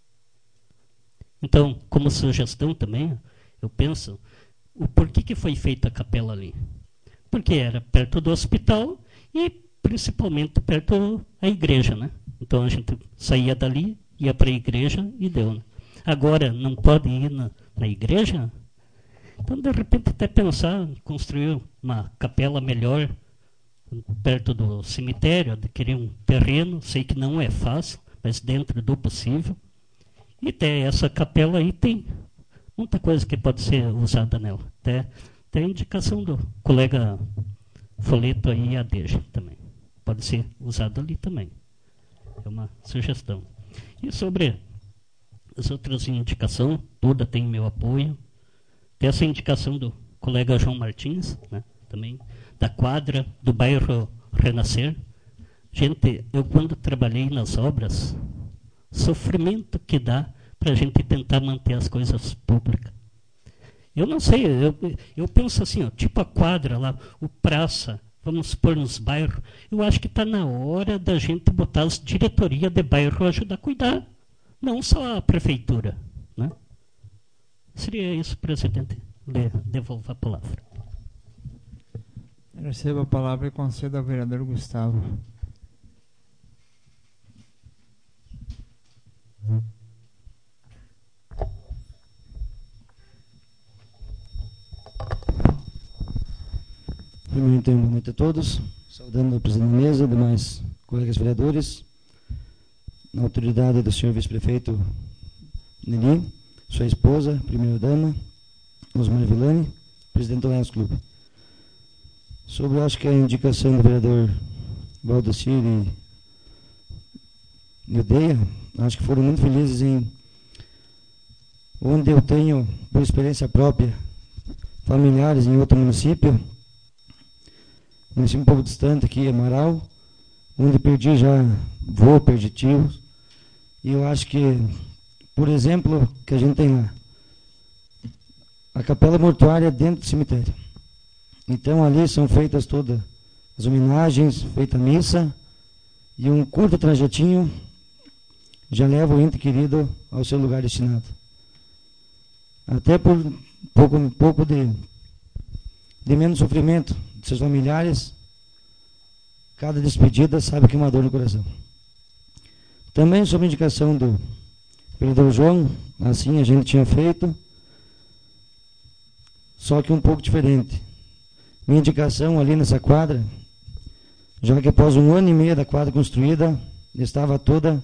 Então, como sugestão também, eu penso, o porquê que foi feita a capela ali? Porque era perto do hospital e principalmente perto da igreja, né? Então a gente saía dali, ia para a igreja e deu, né? Agora, não pode ir na igreja? Então, de repente, até pensar em construir uma capela melhor perto do cemitério, adquirir um terreno, sei que não é fácil, mas dentro do possível. E até essa capela aí tem muita coisa que pode ser usada nela. Até a indicação do colega Foleto aí, a Deja também. Pode ser usado ali também. É uma sugestão. E sobre as outras indicações, toda tem meu apoio. Tem essa indicação do colega João Martins, né, também, da quadra do bairro Renascer. Gente, eu quando trabalhei nas obras, sofrimento que dá para a gente tentar manter as coisas públicas. Eu não sei, eu penso assim, ó, tipo a quadra lá, o praça, vamos supor nos bairros, eu acho que está na hora da gente botar as diretorias de bairro ajudar a cuidar, não só a prefeitura, né? Seria isso, presidente. Devolvo a palavra. Receba a palavra e conceda ao vereador Gustavo. Primeiro, então, boa noite a todos. Saudando o presidente da mesa, demais colegas vereadores. na autoridade do senhor vice-prefeito Nelly, sua esposa, primeira-dama, Osmar Villani, presidente do Lions Clube. Sobre, acho que a indicação do vereador Valdecir e Odeia, acho que foram muito felizes em onde eu tenho, por experiência própria, familiares em outro município um pouco distante aqui, Amaral, onde perdi já avô, perdi tios, e eu acho que, por exemplo, que a gente tem lá, a capela mortuária dentro do cemitério. Então ali são feitas todas as homenagens, feita a missa, e um curto trajetinho já leva o ente querido ao seu lugar destinado. Até por um pouco de menos sofrimento de seus familiares, cada despedida sabe que é uma dor no coração. Também sob indicação do vereador João, assim a gente tinha feito, só que um pouco diferente. Minha indicação ali nessa quadra, já que após 1 ano e meio da quadra construída, estava toda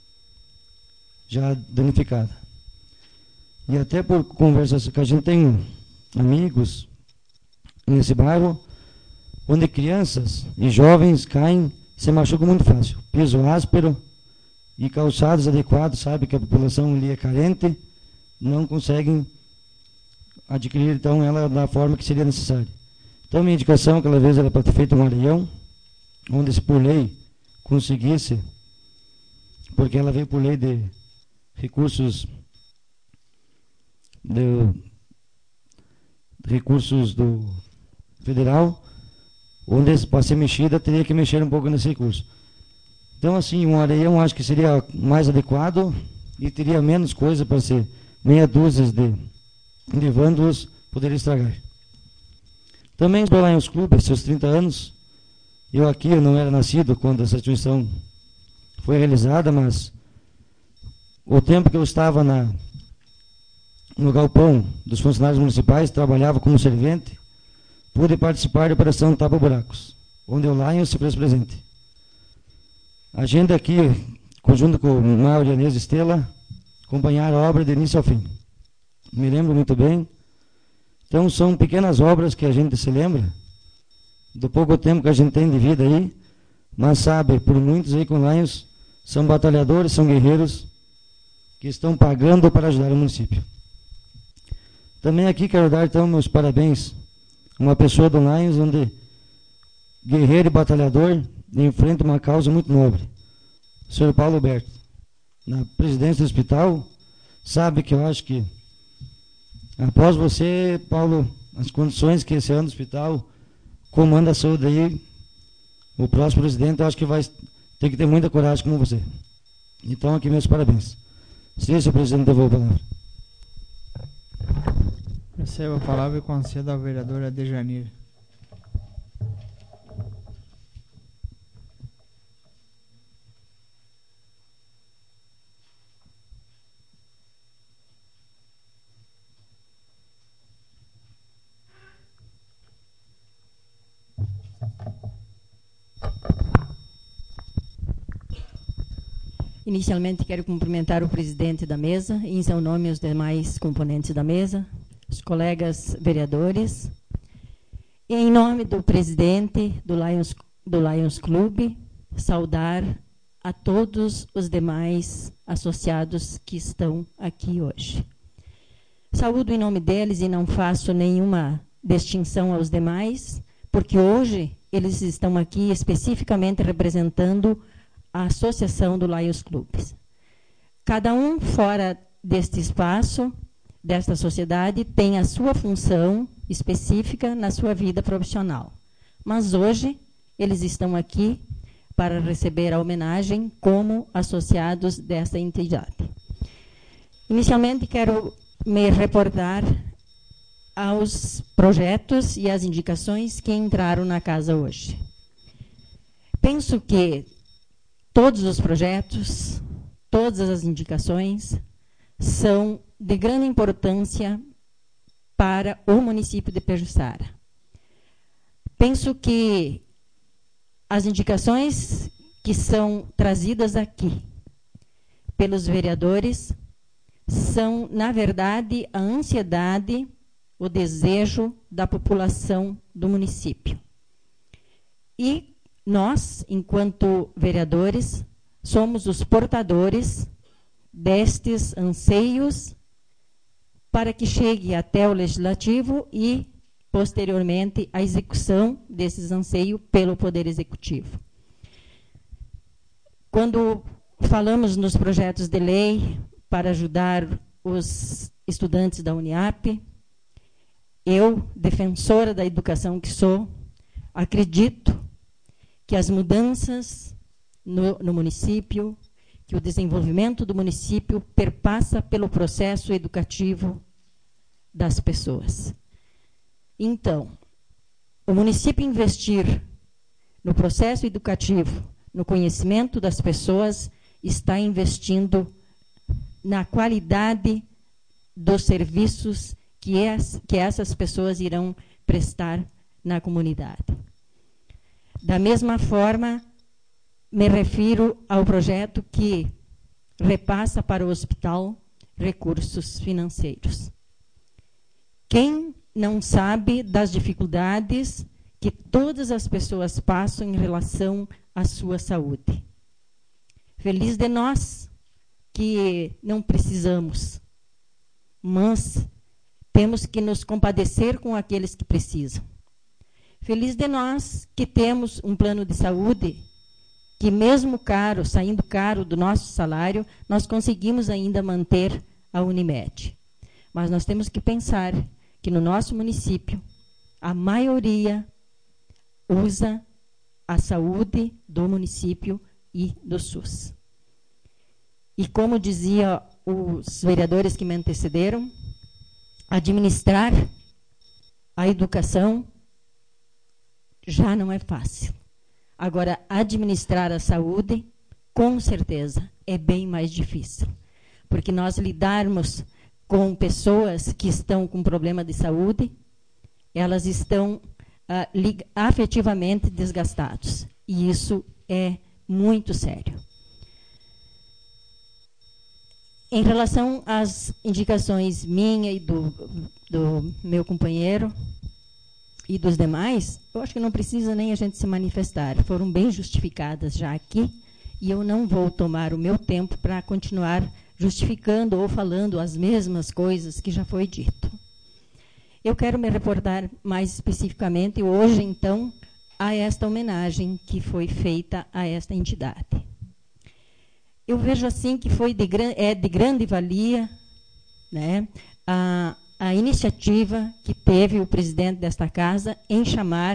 já danificada. E até por conversas que a gente tem amigos nesse bairro, onde crianças e jovens caem, se machucam muito fácil. Piso áspero e calçados adequados, sabe que a população ali é carente, não conseguem adquirir então ela da forma que seria necessária. Então minha indicação aquela vez era para ter feito um areião, onde se por lei conseguisse, porque ela veio por lei de recursos do federal, onde para ser mexida teria que mexer um pouco nesse recurso. Então assim, um areião acho que seria mais adequado e teria menos coisa para ser meia dúzia de vândalos poderia estragar. Também para Lions Clube, seus 30 anos, eu não era nascido quando essa instituição foi realizada, mas o tempo que eu estava no galpão dos funcionários municipais, trabalhava como servente, pude participar da operação Tapa Buracos, onde o Lions se fez presente. A agenda aqui, junto com o Mauro e Anês Estela, acompanhar a obra de início ao fim. Me lembro muito bem. Então são pequenas obras que a gente se lembra, do pouco tempo que a gente tem de vida aí, mas sabe, por muitos aí com Lions, são batalhadores, são guerreiros, que estão pagando para ajudar o município. Também aqui quero dar então meus parabéns a uma pessoa do Lions, onde guerreiro e batalhador enfrenta uma causa muito nobre. O senhor Paulo Alberto, na presidência do hospital, sabe que eu acho que após você, Paulo, as condições que esse ano do hospital comanda a saúde aí, o próximo presidente eu acho que vai ter que ter muita coragem como você. Então aqui meus parabéns. Senhor presidente, devolvo a palavra. Receba a palavra e conceda ao vereador Adejanir. Inicialmente, quero cumprimentar o presidente da mesa e, em seu nome, os demais componentes da mesa, os colegas vereadores. E, em nome do presidente do Lions Clube, saudar a todos os demais associados que estão aqui hoje. Saúdo em nome deles e não faço nenhuma distinção aos demais, porque hoje eles estão aqui especificamente representando a associação do Lions Clubes. Cada um fora deste espaço, desta sociedade, tem a sua função específica na sua vida profissional. Mas hoje, eles estão aqui para receber a homenagem como associados desta entidade. Inicialmente, quero me reportar aos projetos e às indicações que entraram na casa hoje. Penso que todos os projetos, todas as indicações são de grande importância para o município de Pejuçara. Penso que as indicações que são trazidas aqui pelos vereadores são, na verdade, a ansiedade, o desejo da população do município. E nós, enquanto vereadores, somos os portadores destes anseios para que chegue até o Legislativo e, posteriormente, a execução desses anseios pelo Poder Executivo. Quando falamos nos projetos de lei para ajudar os estudantes da Uniap, eu, defensora da educação que sou, acredito que as mudanças no município, que o desenvolvimento do município perpassa pelo processo educativo das pessoas. Então, o município investir no processo educativo, no conhecimento das pessoas, está investindo na qualidade dos serviços que essas pessoas irão prestar na comunidade. Da mesma forma, me refiro ao projeto que repassa para o hospital recursos financeiros. Quem não sabe das dificuldades que todas as pessoas passam em relação à sua saúde? Feliz de nós que não precisamos, mas temos que nos compadecer com aqueles que precisam. Feliz de nós que temos um plano de saúde que, mesmo caro, saindo caro do nosso salário, nós conseguimos ainda manter a Unimed. Mas nós temos que pensar que no nosso município, a maioria usa a saúde do município e do SUS. E como dizia os vereadores que me antecederam, administrar a educação já não é fácil. Agora, administrar a saúde, com certeza, é bem mais difícil. Porque nós lidarmos com pessoas que estão com problema de saúde, elas estão afetivamente desgastadas. E isso é muito sério. Em relação às indicações minha e do meu companheiro e dos demais, eu acho que não precisa nem a gente se manifestar. Foram bem justificadas já aqui, e eu não vou tomar o meu tempo para continuar justificando ou falando as mesmas coisas que já foi dito. Eu quero me reportar mais especificamente hoje, então, a esta homenagem que foi feita a esta entidade. Eu vejo assim que foi de grande valia, né, a iniciativa que teve o presidente desta casa em chamar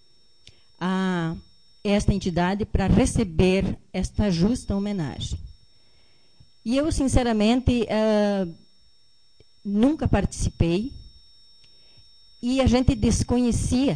esta entidade para receber esta justa homenagem. E eu, sinceramente, nunca participei, e a gente desconhecia,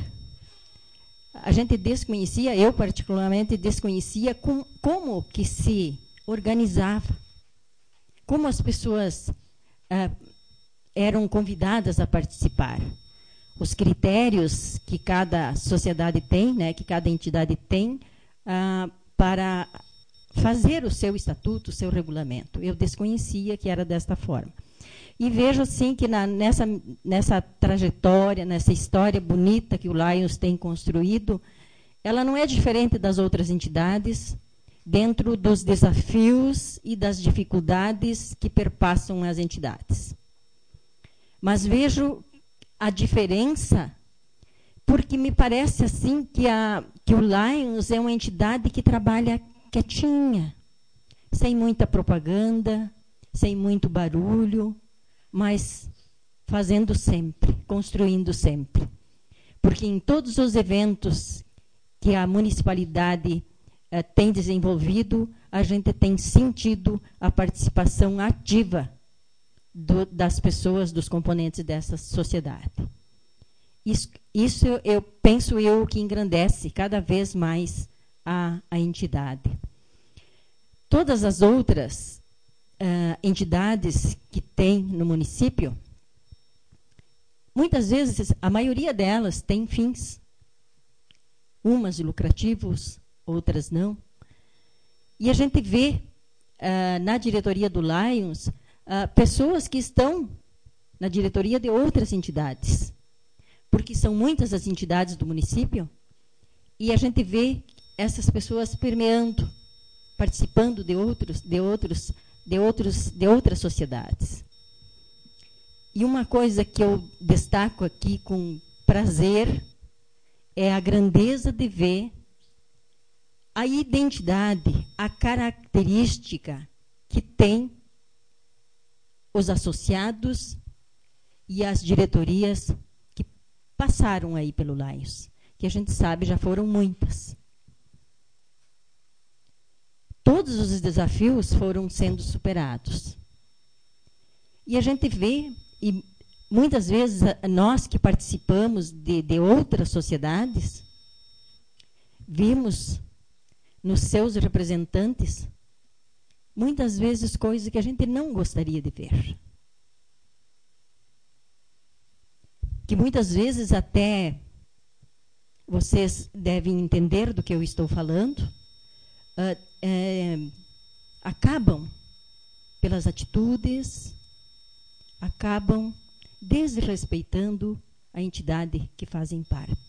eu particularmente desconhecia como que se organizava, como as pessoas eram convidadas a participar, os critérios que cada sociedade tem, né, que cada entidade tem, para fazer o seu estatuto, o seu regulamento. Eu desconhecia que era desta forma. E vejo, assim, que nessa trajetória, nessa história bonita que o Lions tem construído, ela não é diferente das outras entidades, dentro dos desafios e das dificuldades que perpassam as entidades. Mas vejo a diferença, porque me parece assim que o Lions é uma entidade que trabalha quietinha, sem muita propaganda, sem muito barulho, mas fazendo sempre, construindo sempre. Porque em todos os eventos que a municipalidade tem desenvolvido, a gente tem sentido a participação ativa das pessoas, dos componentes dessa sociedade. Isso eu penso que engrandece cada vez mais a entidade. Todas as outras entidades que tem no município, muitas vezes, a maioria delas tem fins, umas lucrativos, outras não. E a gente vê na diretoria do Lions pessoas que estão na diretoria de outras entidades, porque são muitas as entidades do município, e a gente vê essas pessoas permeando, participando de outras sociedades. E uma coisa que eu destaco aqui com prazer é a grandeza de ver a identidade, a característica que tem os associados e as diretorias que passaram aí pelo Lions, que a gente sabe já foram muitas. Todos os desafios foram sendo superados. E a gente vê, e muitas vezes nós que participamos de outras sociedades, vimos nos seus representantes muitas vezes coisas que a gente não gostaria de ver. Que muitas vezes até vocês devem entender do que eu estou falando, acabam pelas atitudes, acabam desrespeitando a entidade que fazem parte.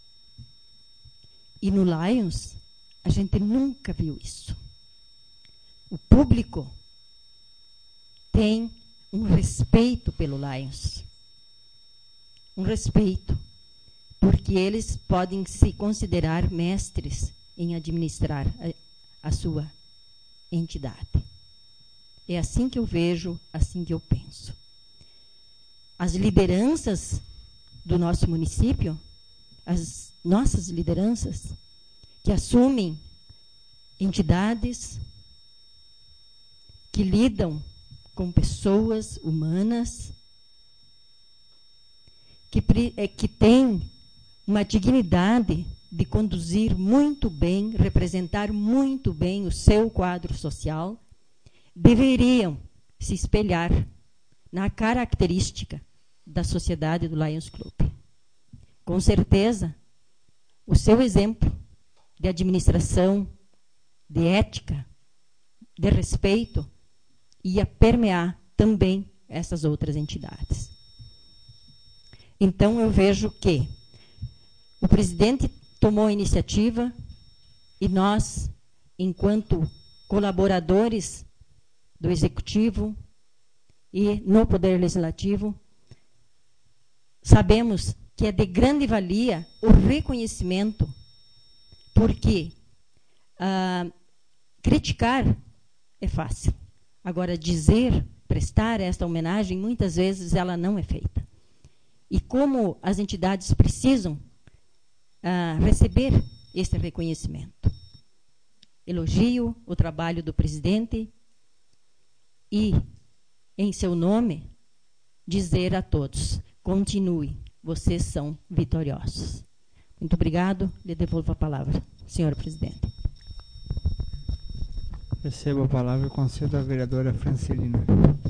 E no Lions, a gente nunca viu isso. O público tem um respeito pelo Lions. Um respeito, porque eles podem se considerar mestres em administrar a sua entidade. É assim que eu vejo, assim que eu penso. As lideranças do nosso município, as nossas lideranças, que assumem entidades, que lidam com pessoas humanas, que têm uma dignidade de conduzir muito bem, representar muito bem o seu quadro social, deveriam se espelhar na característica da sociedade do Lions Club. Com certeza, o seu exemplo de administração, de ética, de respeito, ia permear também essas outras entidades. Então, eu vejo que o presidente tomou a iniciativa e nós, enquanto colaboradores do Executivo e no Poder Legislativo, sabemos que é de grande valia o reconhecimento, porque criticar é fácil. Agora, dizer, prestar esta homenagem, muitas vezes ela não é feita. E como as entidades precisam receber esse reconhecimento. Elogio o trabalho do presidente e, em seu nome, dizer a todos, continue, vocês são vitoriosos. Muito obrigado, lhe devolvo a palavra, senhor presidente. Recebo a palavra e concedo à vereadora Francelina.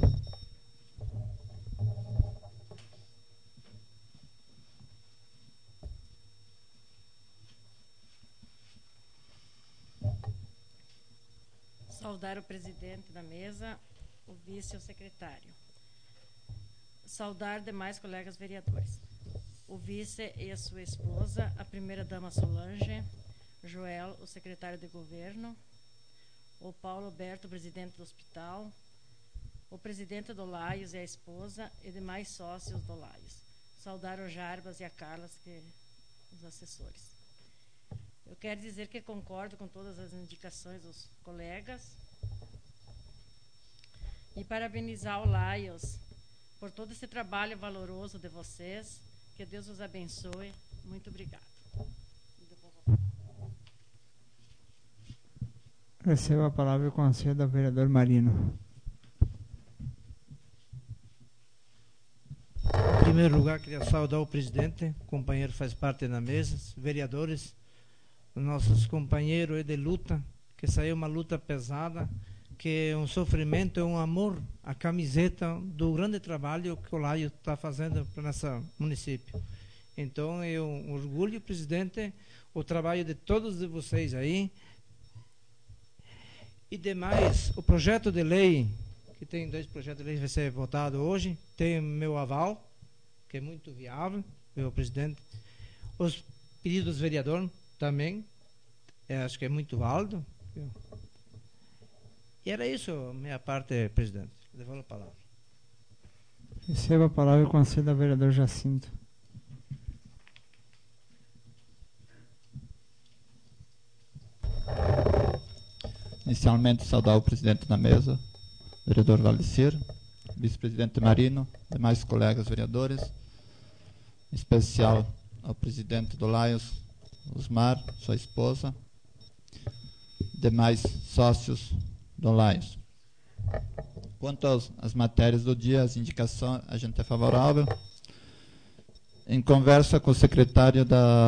Saudar o presidente da mesa, o vice e o secretário. Saudar demais colegas vereadores. O vice e a sua esposa, a primeira-dama Solange, Joel, o secretário de governo, o Paulo Alberto, presidente do hospital, o presidente do Lions e a esposa e demais sócios do Lions. Saudar o Jarbas e a Carlas, os assessores. Eu quero dizer que concordo com todas as indicações dos colegas e parabenizar o Lions por todo esse trabalho valoroso de vocês. Que Deus os abençoe. Muito obrigado. Recebo a palavra e concedo ao vereador Marino. Em primeiro lugar, queria saudar o presidente, o companheiro faz parte da mesa, vereadores, nossos companheiros de luta, que saiu uma luta pesada, que é um sofrimento, é um amor, a camiseta do grande trabalho que o Laio está fazendo para nosso município. Então, é um orgulho, presidente, o trabalho de todos de vocês aí. E demais, o projeto de lei, que tem 2 projetos de lei que vai ser votado hoje, tem meu aval, que é muito viável, meu presidente. Os pedidos dos vereadores também, acho que é muito válido. E era isso, minha parte, presidente. Devolvo a palavra. Receba a palavra e conceda ao vereador Jacinto. Inicialmente, saudar o presidente da mesa, vereador Valdecir, vice-presidente Marino, demais colegas vereadores, em especial ao presidente do Lions, Osmar, sua esposa, demais sócios do Lions. Quanto às matérias do dia, as indicações, a gente é favorável. Em conversa com o secretário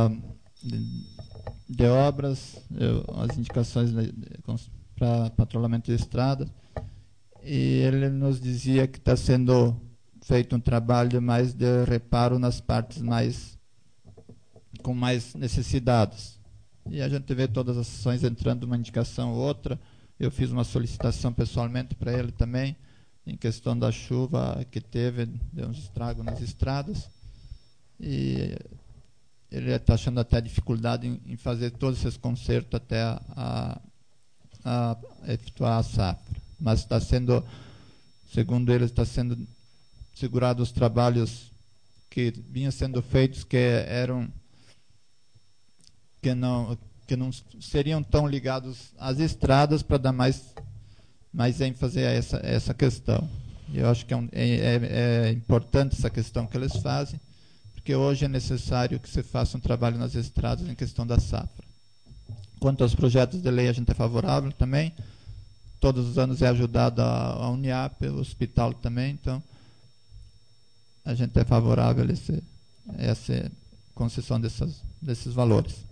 de obras, as indicações para patrulhamento de estrada, e ele nos dizia que está sendo feito um trabalho mais de reparo nas partes com mais necessidades. E a gente vê todas as sessões entrando uma indicação ou outra. Eu fiz uma solicitação pessoalmente para ele também, em questão da chuva que teve, deu uns estragos nas estradas. E ele está achando até dificuldade em fazer todos esses consertos até a efetuar a safra. Mas está sendo, segundo ele, está sendo segurado os trabalhos que vinham sendo feitos, que não seriam tão ligados às estradas, para dar mais ênfase a essa questão. Eu acho que é importante essa questão que eles fazem, porque hoje é necessário que se faça um trabalho nas estradas em questão da safra. Quanto aos projetos de lei, a gente é favorável também. Todos os anos é ajudado a Uniap, o hospital também, então a gente é favorável a essa concessão desses valores.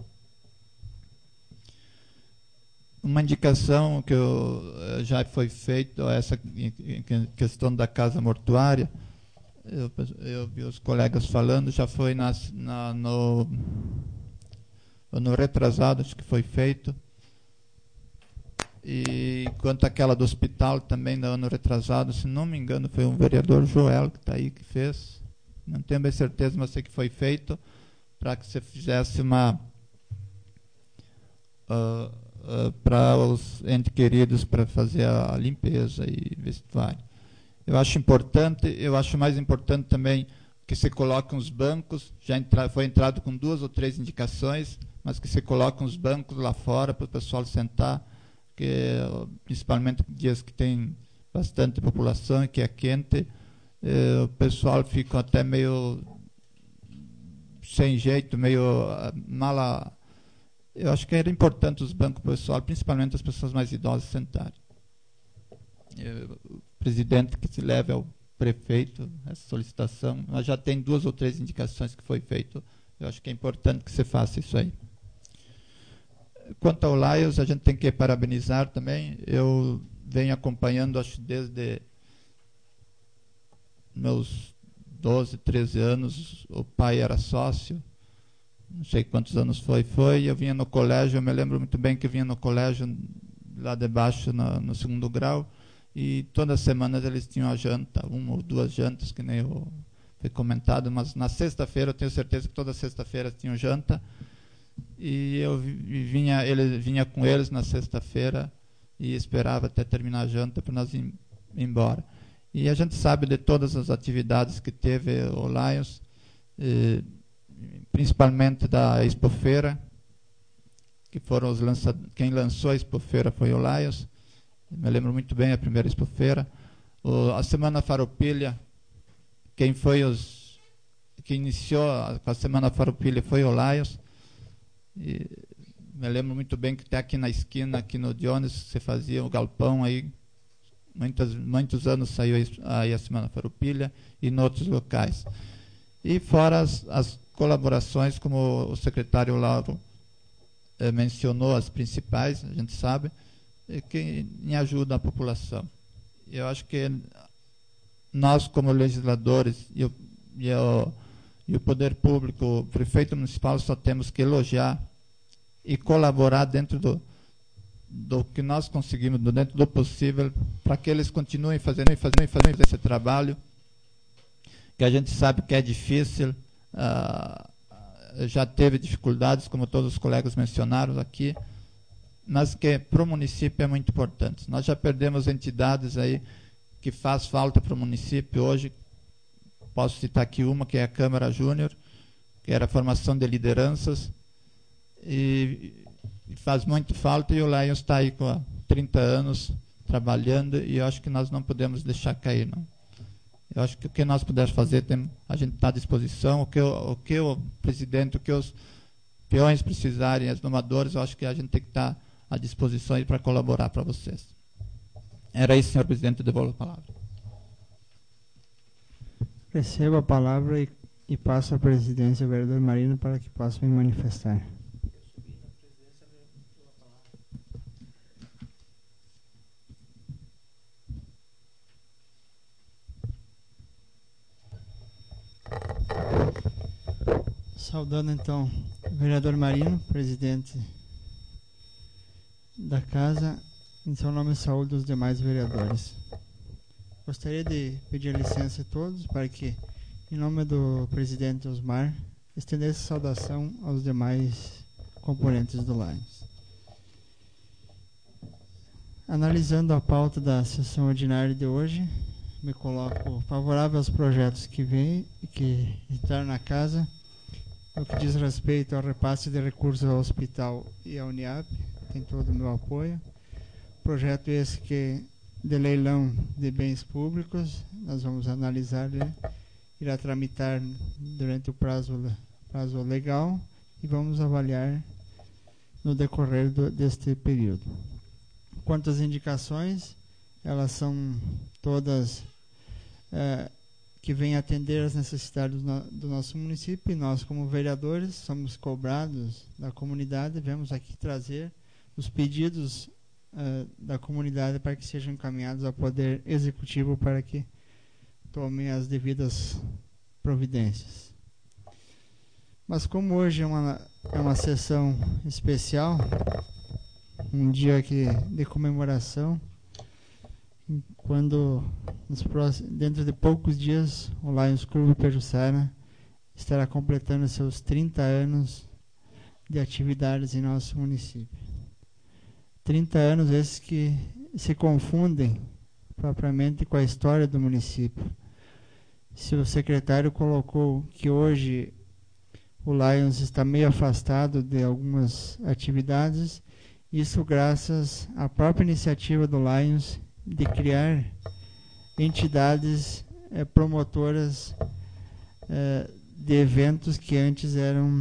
Uma indicação que já foi feita, essa questão da casa mortuária, eu vi os colegas falando, já foi no ano retrasado, acho que foi feito. E quanto àquela do hospital, também no ano retrasado, se não me engano, foi um vereador Joel que está aí que fez. Não tenho bem certeza, mas sei que foi feito para que você fizesse para os entes queridos, para fazer a limpeza e vestuário. Eu acho mais importante também que se coloque uns bancos, foi entrado com 2 ou 3 indicações, mas que se coloque uns bancos lá fora para o pessoal sentar, principalmente dias que tem bastante população e que é quente, o pessoal fica até meio sem jeito, meio mala. Eu acho que era importante os bancos pessoal, principalmente as pessoas mais idosas, sentarem. O presidente que se leve ao prefeito essa solicitação, mas já tem 2 ou 3 indicações que foi feito. Eu acho que é importante que se faça isso aí. Quanto ao Lions, a gente tem que parabenizar também. Eu venho acompanhando, acho, desde meus 12, 13 anos. O pai era sócio, não sei quantos anos foi. Eu vinha no colégio, eu me lembro muito bem que eu vinha no colégio lá debaixo, no 2º grau, e todas as semanas eles tinham a janta, 1 ou 2 jantas, que nem foi comentado, mas na sexta-feira, eu tenho certeza que toda sexta-feira tinham janta, e ele vinha com eles na sexta-feira e esperava até terminar a janta para nós ir embora. E a gente sabe de todas as atividades que teve o Lions, principalmente da Expofeira, que foram quem lançou a Expofeira foi o Lions. Me lembro muito bem a primeira Expofeira. A Semana Farroupilha, quem iniciou com a Semana Farroupilha foi o Lions. E me lembro muito bem que até aqui na esquina, aqui no Dionis, você fazia o galpão aí. Muitos anos saiu aí a Semana Farroupilha e em outros locais. E fora as colaborações, como o secretário Lauro mencionou, as principais, a gente sabe, que em ajuda à população. Eu acho que nós, como legisladores e o poder público, o prefeito municipal, só temos que elogiar e colaborar dentro do que nós conseguimos, dentro do possível, para que eles continuem fazendo esse trabalho, que a gente sabe que é difícil, já teve dificuldades, como todos os colegas mencionaram aqui, mas que para o município é muito importante. Nós já perdemos entidades aí que faz falta para o município hoje. Posso citar aqui uma, que é a Câmara Júnior, que era a formação de lideranças, e faz muito falta, e o Lions está aí com 30 anos trabalhando, e eu acho que nós não podemos deixar cair, não. Eu acho que o que nós pudermos fazer, a gente está à disposição. O que o presidente, o que os peões precisarem, as domadores, eu acho que a gente tem que estar à disposição para colaborar para vocês. Era isso, senhor presidente, eu devolvo a palavra. Recebo a palavra e passo a presidência ao vereador Marino para que possa me manifestar. Saudando então o vereador Marino, presidente da casa, em seu nome saúdo os demais vereadores. Gostaria de pedir licença a todos para que, em nome do presidente Osmar, estendesse saudação aos demais componentes do Lions. Analisando a pauta da sessão ordinária de hoje, me coloco favorável aos projetos que entraram na casa. No que diz respeito ao repasse de recursos ao hospital e à Uniap, tem todo o meu apoio. Projeto esse que de leilão de bens públicos, nós vamos analisar, irá tramitar durante o prazo legal e vamos avaliar no decorrer deste período. Quanto às indicações, elas são todas que vêm atender às necessidades do nosso município, e nós, como vereadores, somos cobrados da comunidade, vamos aqui trazer os pedidos da comunidade para que sejam encaminhados ao Poder Executivo para que tomem as devidas providências. Mas como hoje é uma sessão especial, um dia de comemoração, quando dentro de poucos dias o Lions Clube Pejuçara estará completando seus 30 anos de atividades em nosso município. 30 anos esses que se confundem propriamente com a história do município. Se o secretário colocou que hoje o Lions está meio afastado de algumas atividades, isso graças à própria iniciativa do Lions de criar entidades promotoras de eventos que antes eram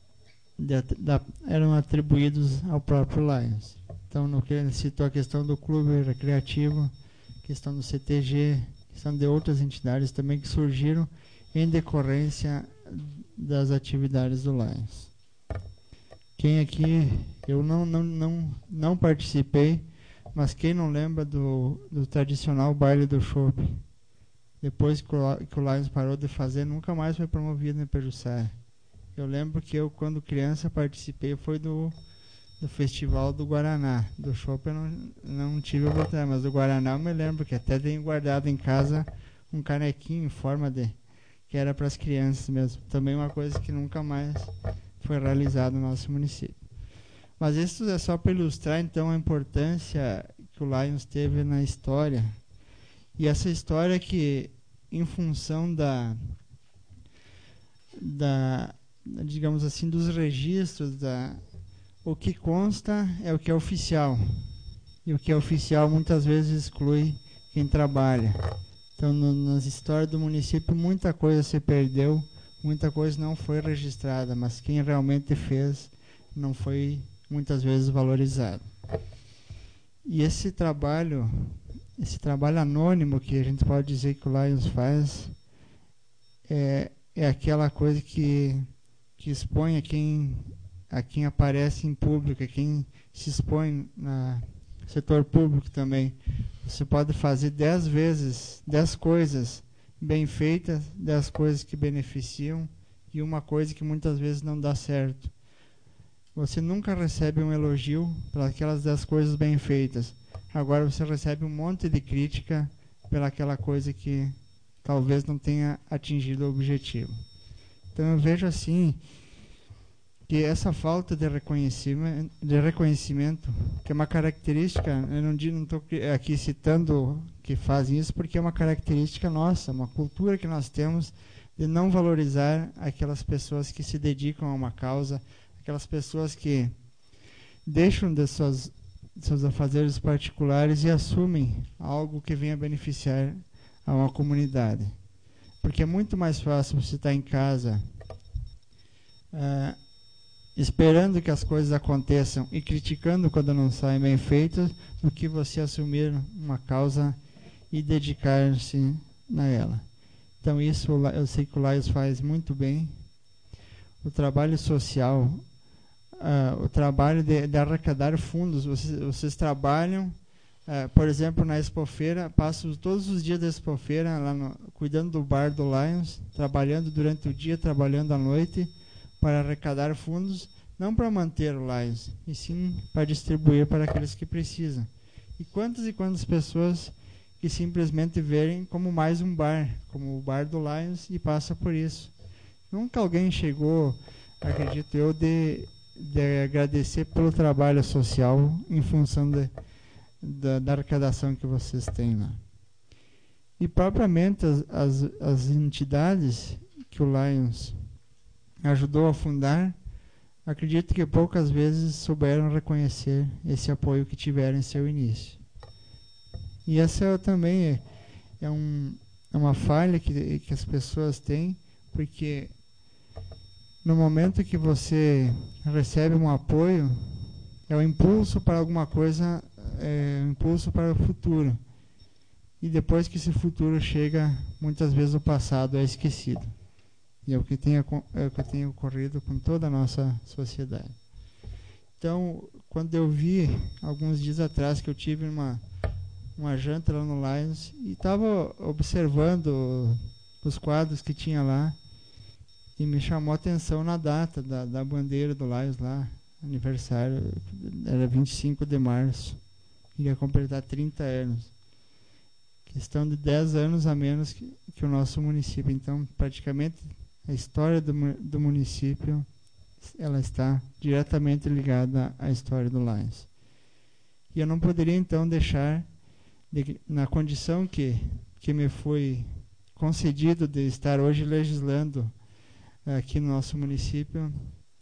atribuídos ao próprio Lions. Então, no que ele citou a questão do clube recreativo, questão do CTG, questão de outras entidades também que surgiram em decorrência das atividades do Lions. Quem aqui, eu não participei, mas quem não lembra do tradicional baile do chopp? Depois que o Lions parou de fazer, nunca mais foi promovido em Pejuçara. Eu lembro que eu, quando criança, participei, foi do Festival do Guaraná. Do chopp eu não tive a oportunidade, mas do Guaraná eu me lembro que até tenho guardado em casa um canequinho em forma que era para as crianças mesmo. Também uma coisa que nunca mais foi realizada no nosso município. Mas isso é só para ilustrar, então, a importância que o Lions teve na história. E essa história que, em função digamos assim, dos registros, o que consta é o que é oficial. E o que é oficial muitas vezes exclui quem trabalha. Então, nas histórias do município, muita coisa se perdeu, muita coisa não foi registrada, mas quem realmente fez não foi muitas vezes valorizado. E esse trabalho anônimo que a gente pode dizer que o Lions faz é aquela coisa que expõe a quem aparece em público, a quem se expõe no setor público também. Você pode fazer 10 coisas bem feitas, 10 coisas que beneficiam e uma coisa que muitas vezes não dá certo. você nunca recebe um elogio para aquelas 10 coisas bem feitas. Agora você recebe um monte de crítica pelaquela coisa que talvez não tenha atingido o objetivo. Então eu vejo assim que essa falta de reconhecimento, que é uma característica, eu não estou aqui citando que fazem isso, porque é uma característica nossa, uma cultura que nós temos de não valorizar aquelas pessoas que se dedicam a uma causa, aquelas pessoas que deixam de seus afazeres particulares e assumem algo que venha beneficiar a uma comunidade. Porque é muito mais fácil você estar em casa esperando que as coisas aconteçam e criticando quando não saem bem feitas, do que você assumir uma causa e dedicar-se a ela. Então isso eu sei que o Laios faz muito bem. O trabalho social, o trabalho de arrecadar fundos, vocês trabalham, por exemplo, na Expofeira, passo todos os dias da Expofeira lá cuidando do bar do Lions, trabalhando durante o dia, trabalhando à noite, para arrecadar fundos, não para manter o Lions, e sim para distribuir para aqueles que precisam. E quantas pessoas que simplesmente verem como mais um bar, como o bar do Lions, e passa por isso. Nunca alguém chegou, acredito eu, de agradecer pelo trabalho social em função da arrecadação que vocês têm lá. E propriamente as entidades que o Lions ajudou a fundar, acredito que poucas vezes souberam reconhecer esse apoio que tiveram em seu início. E essa também é uma falha que as pessoas têm, porque no momento que você recebe um apoio, é um impulso para alguma coisa, é um impulso para o futuro. E depois que esse futuro chega, muitas vezes o passado é esquecido. E é o que tem ocorrido com toda a nossa sociedade. Então, quando eu vi, alguns dias atrás, que eu tive uma janta lá no Lions e estava observando os quadros que tinha lá, e me chamou a atenção na data da bandeira do Lions lá, aniversário, era 25 de março, iria completar 30 anos. Questão de 10 anos a menos que o nosso município. Então, praticamente, a história do município, ela está diretamente ligada à história do Lions. E eu não poderia, então, deixar, na condição que me foi concedido de estar hoje legislando aqui no nosso município,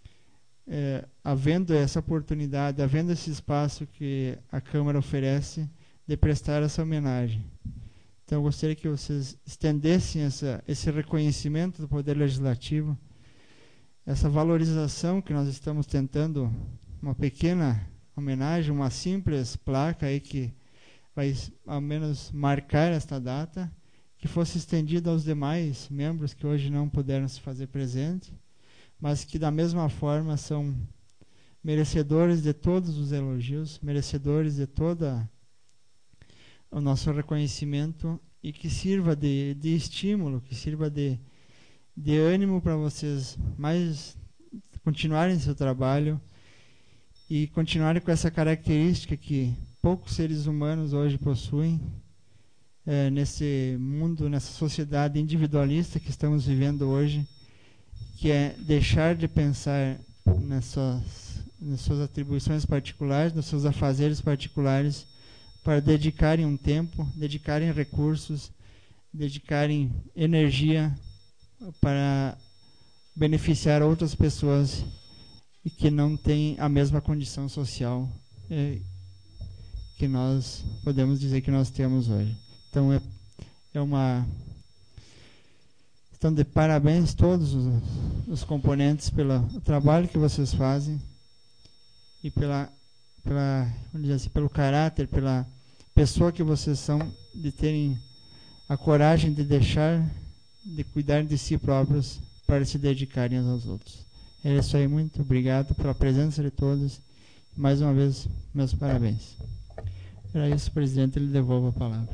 havendo essa oportunidade, havendo esse espaço que a Câmara oferece, de prestar essa homenagem. Então, eu gostaria que vocês estendessem esse reconhecimento do Poder Legislativo, essa valorização que nós estamos tentando, uma pequena homenagem, uma simples placa aí que vai, ao menos, marcar esta data, que fosse estendida aos demais membros que hoje não puderam se fazer presente, mas que, da mesma forma, são merecedores de todos os elogios, merecedores de toda o nosso reconhecimento, e que sirva de estímulo, que sirva de ânimo para vocês mais continuarem seu trabalho e continuarem com essa característica que poucos seres humanos hoje possuem nesse mundo, nessa sociedade individualista que estamos vivendo hoje, que é deixar de pensar nas suas atribuições particulares, nos seus afazeres particulares, para dedicarem um tempo, dedicarem recursos, dedicarem energia para beneficiar outras pessoas e que não têm a mesma condição social que nós podemos dizer que nós temos hoje. Então, estão de parabéns todos os componentes pelo trabalho que vocês fazem e vamos dizer assim, pelo caráter, pela pessoa que vocês são, de terem a coragem de cuidar de si próprios para se dedicarem uns aos outros. É isso aí, muito obrigado pela presença de todos. Mais uma vez, meus parabéns. Para isso, presidente, ele devolve a palavra.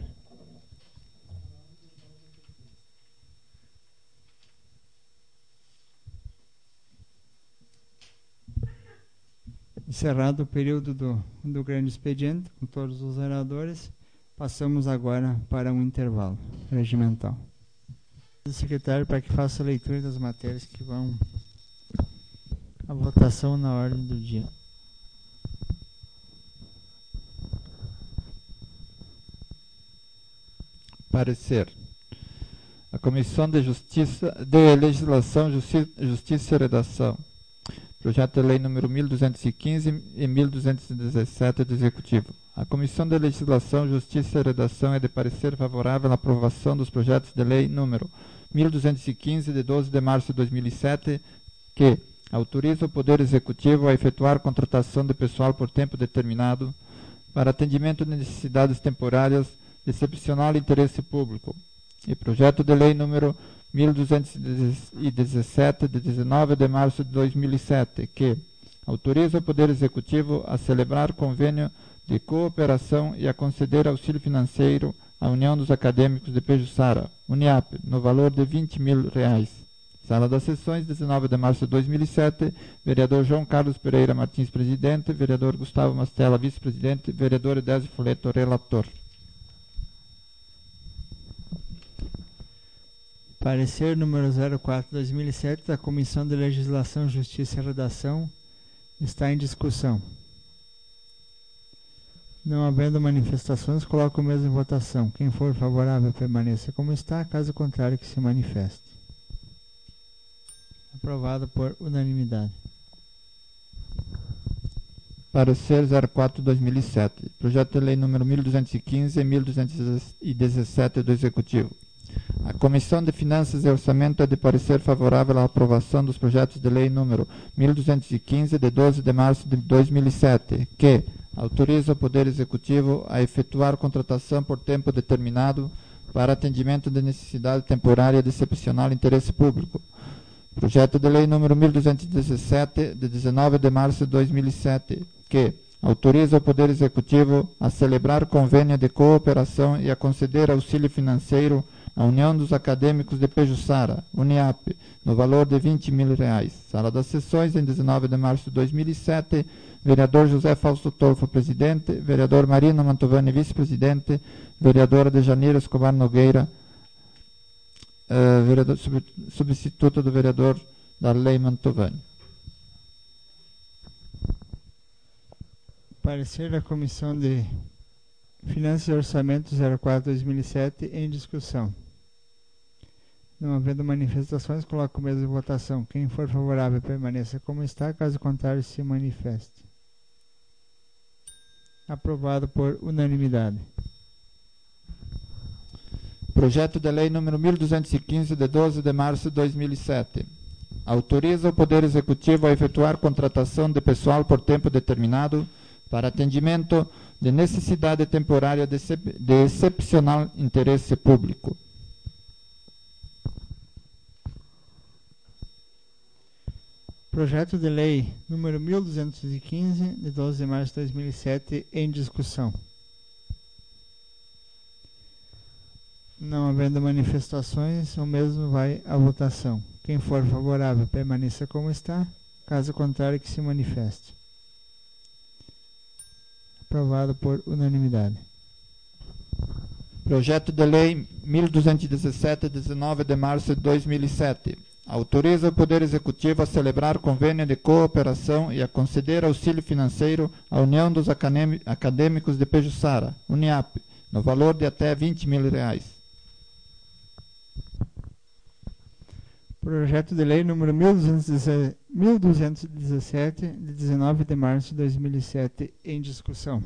Encerrado o período do grande expediente, com todos os oradores, passamos agora para um intervalo regimental. O secretário para que faça a leitura das matérias que vão à votação na ordem do dia. Parecer. A Comissão de Legislação, Justiça e Redação. Projeto de Lei número 1215 e 1217 do Executivo. A Comissão de Legislação, Justiça e Redação é de parecer favorável à aprovação dos projetos de lei número 1215, de 12 de março de 2007, que autoriza o Poder Executivo a efetuar contratação de pessoal por tempo determinado para atendimento de necessidades temporárias de excepcional interesse público. E projeto de lei número 1217, de 19 de março de 2007, que autoriza o Poder Executivo a celebrar convênio de cooperação e a conceder auxílio financeiro à União dos Acadêmicos de Pejuçara, Uniap, no valor de R$20.000. Sala das Sessões, 19 de março de 2007, vereador João Carlos Pereira Martins, presidente, vereador Gustavo Mastella, vice-presidente, vereador Edésio Foleto, relator. Parecer número 04/2007 da Comissão de Legislação, Justiça e Redação está em discussão. Não havendo manifestações, coloco o mesmo em votação. Quem for favorável, permaneça como está. Caso contrário, que se manifeste. Aprovado por unanimidade. Parecer 04/2007. Projeto de Lei número 1215 e 1217 do Executivo. A Comissão de Finanças e Orçamento é de parecer favorável à aprovação dos projetos de lei número 1215, de 12 de março de 2007, que autoriza o Poder Executivo a efetuar contratação por tempo determinado para atendimento de necessidade temporária de excepcional interesse público. Projeto de lei número 1217, de 19 de março de 2007, que autoriza o Poder Executivo a celebrar convênio de cooperação e a conceder auxílio financeiro à União dos Acadêmicos de Pejuçara, Uniap, no valor de R$20.000. Sala das Sessões, em 19 de março de 2007, vereador José Fausto Tolfo, presidente, vereador Marino Mantovani, vice-presidente, vereadora Dejanira Escobar Nogueira, vereador, substituta do vereador Darley Mantovani. Parecer da Comissão de Finanças e Orçamento 04/2007 em discussão. Não havendo manifestações, coloco o mesmo em votação. Quem for favorável, permaneça como está. Caso contrário, se manifeste. Aprovado por unanimidade. Projeto de Lei número 1215, de 12 de março de 2007. Autoriza o Poder Executivo a efetuar contratação de pessoal por tempo determinado para atendimento de necessidade temporária de excepcional interesse público. Projeto de Lei número 1215, de 12 de março de 2007, em discussão. Não havendo manifestações, o mesmo vai à votação. Quem for favorável, permaneça como está. Caso contrário, que se manifeste. Aprovado por unanimidade. Projeto de Lei 1217, 19 de março de 2007. Autoriza o Poder Executivo a celebrar convênio de cooperação e a conceder auxílio financeiro à União dos Acadêmicos de Pejuçara, Uniap, no valor de até R$20.000. Projeto de Lei número 1217, de 19 de março de 2007, em discussão.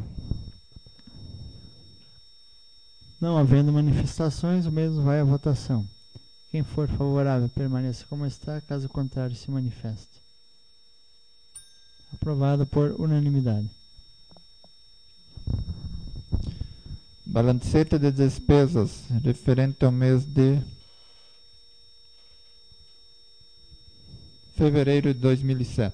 Não havendo manifestações, o mesmo vai à votação. Quem for favorável, permaneça como está. Caso contrário, se manifeste. Aprovado por unanimidade. Balancete de despesas referente ao mês de fevereiro de 2007.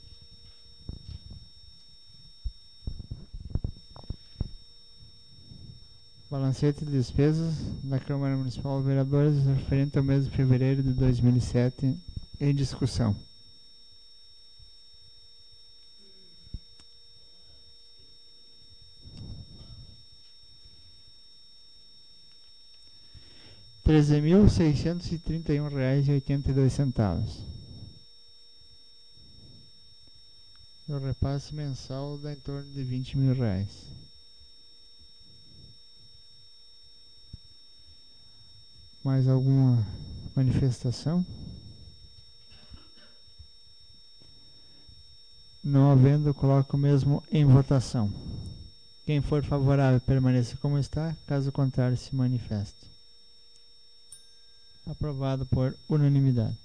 Balancete de despesas da Câmara Municipal de Vereadores referente ao mês de fevereiro de 2007, em discussão. R$ 13.631,82. O repasse mensal dá em torno de R$ 20.000. Mais alguma manifestação? Não havendo, coloco mesmo em votação. Quem for favorável, permaneça como está. Caso contrário, se manifeste. Aprovado por unanimidade.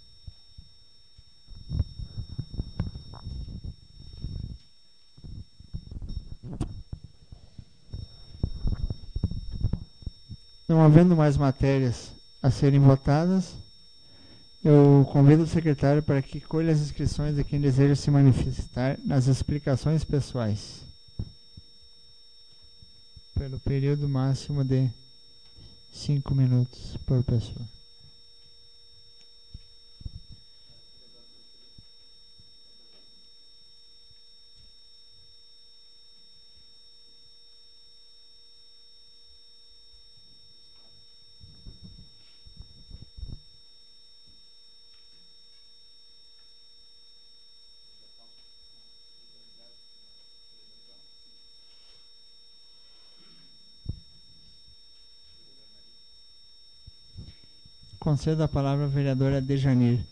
Não havendo mais matérias a serem votadas, eu convido o secretário para que colha as inscrições de quem deseja se manifestar nas explicações pessoais, pelo período máximo de 5 minutos por pessoa. Concedo a palavra à vereadora Dejanir.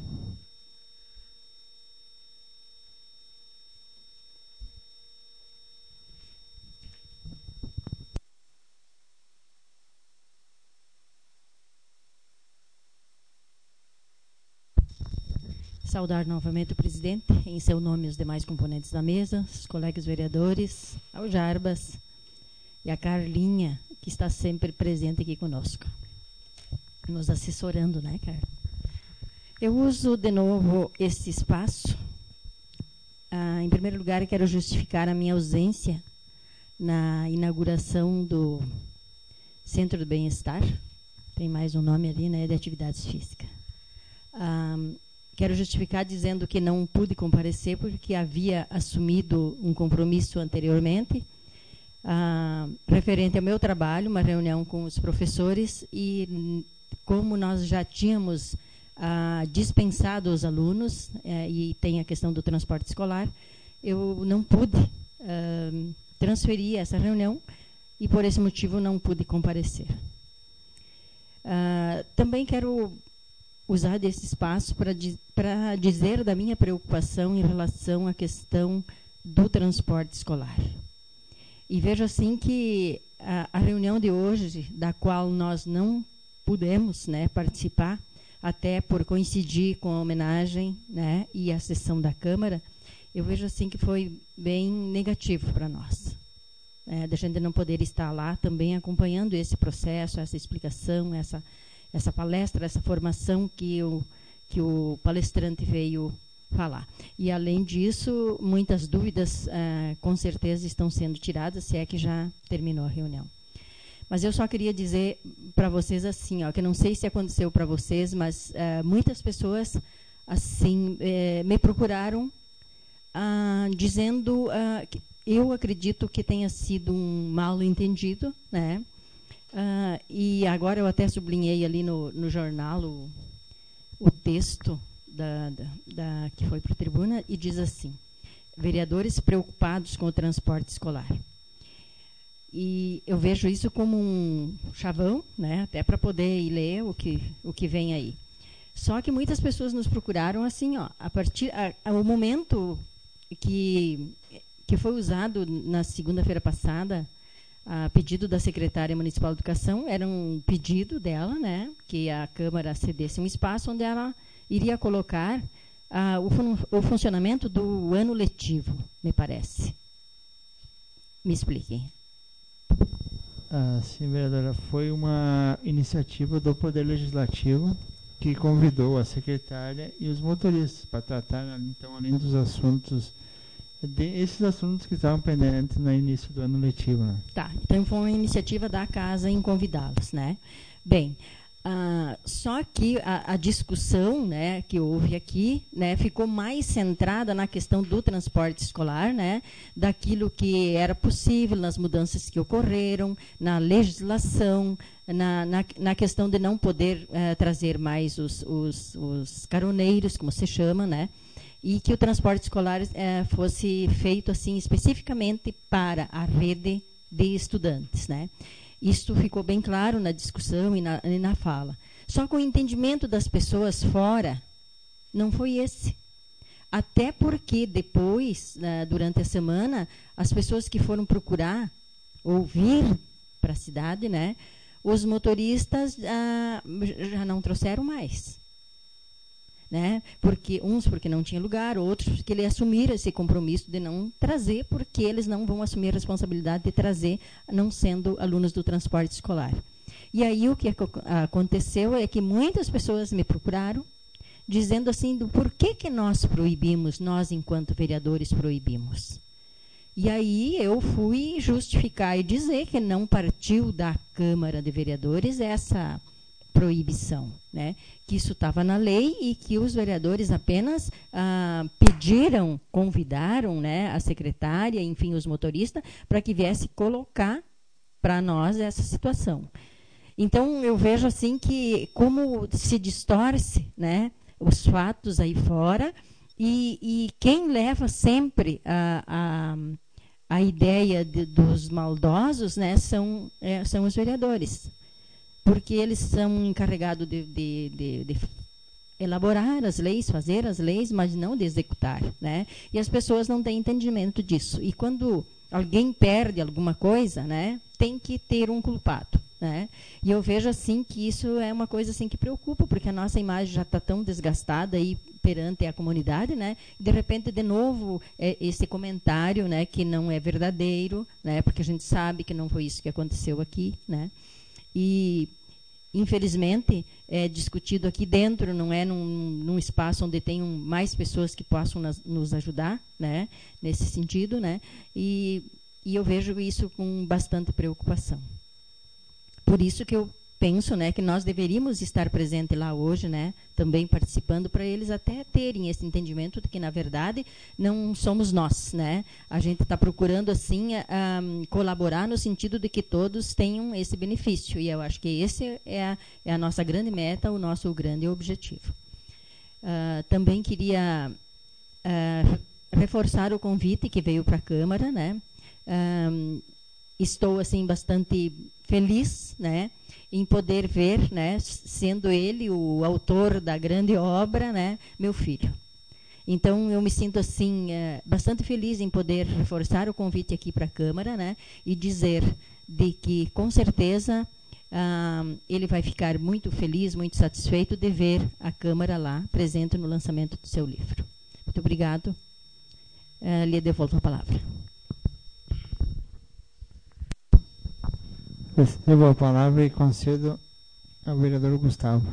Saudar novamente o presidente, em seu nome os demais componentes da mesa, os colegas vereadores, ao Jarbas e a Carlinha, que está sempre presente aqui conosco, nos assessorando, né, Carla? Eu uso de novo esse espaço. Em primeiro lugar, quero justificar a minha ausência na inauguração do Centro do Bem-Estar. Tem mais um nome ali, né, de atividades físicas. Quero justificar dizendo que não pude comparecer porque havia assumido um compromisso anteriormente, referente ao meu trabalho, uma reunião com os professores, e como nós já tínhamos dispensado os alunos, e tem a questão do transporte escolar, eu não pude transferir essa reunião e, por esse motivo, não pude comparecer. Também quero usar desse espaço para dizer da minha preocupação em relação à questão do transporte escolar. E vejo assim que a reunião de hoje, da qual nós não pudemos, né, participar, até por coincidir com a homenagem, né, e a sessão da Câmara, eu vejo assim que foi bem negativo para nós. Da gente não poder estar lá também acompanhando esse processo, essa explicação, essa palestra, essa formação que o palestrante veio falar. E, além disso, muitas dúvidas, com certeza, estão sendo tiradas, se é que já terminou a reunião. Mas eu só queria dizer para vocês assim, que eu não sei se aconteceu para vocês, mas muitas pessoas assim me procuraram dizendo que eu acredito que tenha sido um mal entendido, né? E agora eu até sublinhei ali no jornal o texto que foi para a tribuna, e diz assim: vereadores preocupados com o transporte escolar. E eu vejo isso como um chavão, né, até para poder ir ler o que vem aí. Só que muitas pessoas nos procuraram assim, a partir ao momento que foi usado na segunda-feira passada, a pedido da secretária municipal de educação, era um pedido dela, né, que a Câmara cedesse um espaço onde ela iria colocar o funcionamento do ano letivo, me parece. Me expliquem. Sim, vereadora, foi uma iniciativa do Poder Legislativo que convidou a secretária e os motoristas para tratar, então, além dos assuntos, esses assuntos que estavam pendentes no início do ano letivo. Né? Tá, então foi uma iniciativa da casa em convidá-los, né? Bem, Só que a discussão, né, que houve aqui, né, ficou mais centrada na questão do transporte escolar, né, daquilo que era possível, nas mudanças que ocorreram, na legislação, na questão de não poder trazer mais os caroneiros, como se chama, né, e que o transporte escolar fosse feito assim especificamente para a rede de estudantes, né. Isso ficou bem claro na discussão e na fala. Só que o entendimento das pessoas fora não foi esse. Até porque depois, durante a semana, as pessoas que foram procurar ou vir para a cidade, né, os motoristas já não trouxeram mais. Né? Porque não tinha lugar, outros porque eles assumiram esse compromisso de não trazer, porque eles não vão assumir a responsabilidade de trazer, não sendo alunos do transporte escolar. E aí o que aconteceu é que muitas pessoas me procuraram, dizendo assim, do porquê que nós proibimos, nós enquanto vereadores proibimos. E aí eu fui justificar e dizer que não partiu da Câmara de Vereadores essa proibição, né? Que isso estava na lei e que os vereadores apenas pediram, convidaram, né, a secretária, enfim, os motoristas, para que viesse colocar para nós essa situação. Então, eu vejo assim que como se distorce, né, os fatos aí fora e quem leva sempre a ideia dos maldosos, né, são os vereadores. Porque eles são encarregados de elaborar as leis, fazer as leis, mas não de executar, né? E as pessoas não têm entendimento disso. E quando alguém perde alguma coisa, né, tem que ter um culpado, né? E eu vejo assim que isso é uma coisa assim que preocupa, porque a nossa imagem já está tão desgastada aí perante a comunidade, né? E de repente de novo esse comentário, né, que não é verdadeiro, né? Porque a gente sabe que não foi isso que aconteceu aqui, né? E infelizmente é discutido aqui dentro, não é num espaço onde tem mais pessoas que possam nos ajudar, né, nesse sentido, né, e eu vejo isso com bastante preocupação. Por isso que eu penso, né, que nós deveríamos estar presentes lá hoje, né, também participando, para eles até terem esse entendimento de que, na verdade, não somos nós, né? A gente está procurando, assim, colaborar no sentido de que todos tenham esse benefício. E eu acho que esse é a nossa grande meta, o nosso grande objetivo. Também queria reforçar o convite que veio para a Câmara, né? Estou, assim, bastante feliz, né, em poder ver, né, sendo ele o autor da grande obra, né, meu filho. Então, eu me sinto, assim, bastante feliz em poder reforçar o convite aqui para a Câmara, né, e dizer de que, com certeza, ele vai ficar muito feliz, muito satisfeito de ver a Câmara lá, presente no lançamento do seu livro. Muito obrigado. Lhe devolvo a palavra. Recebo a palavra e concedo ao vereador Gustavo.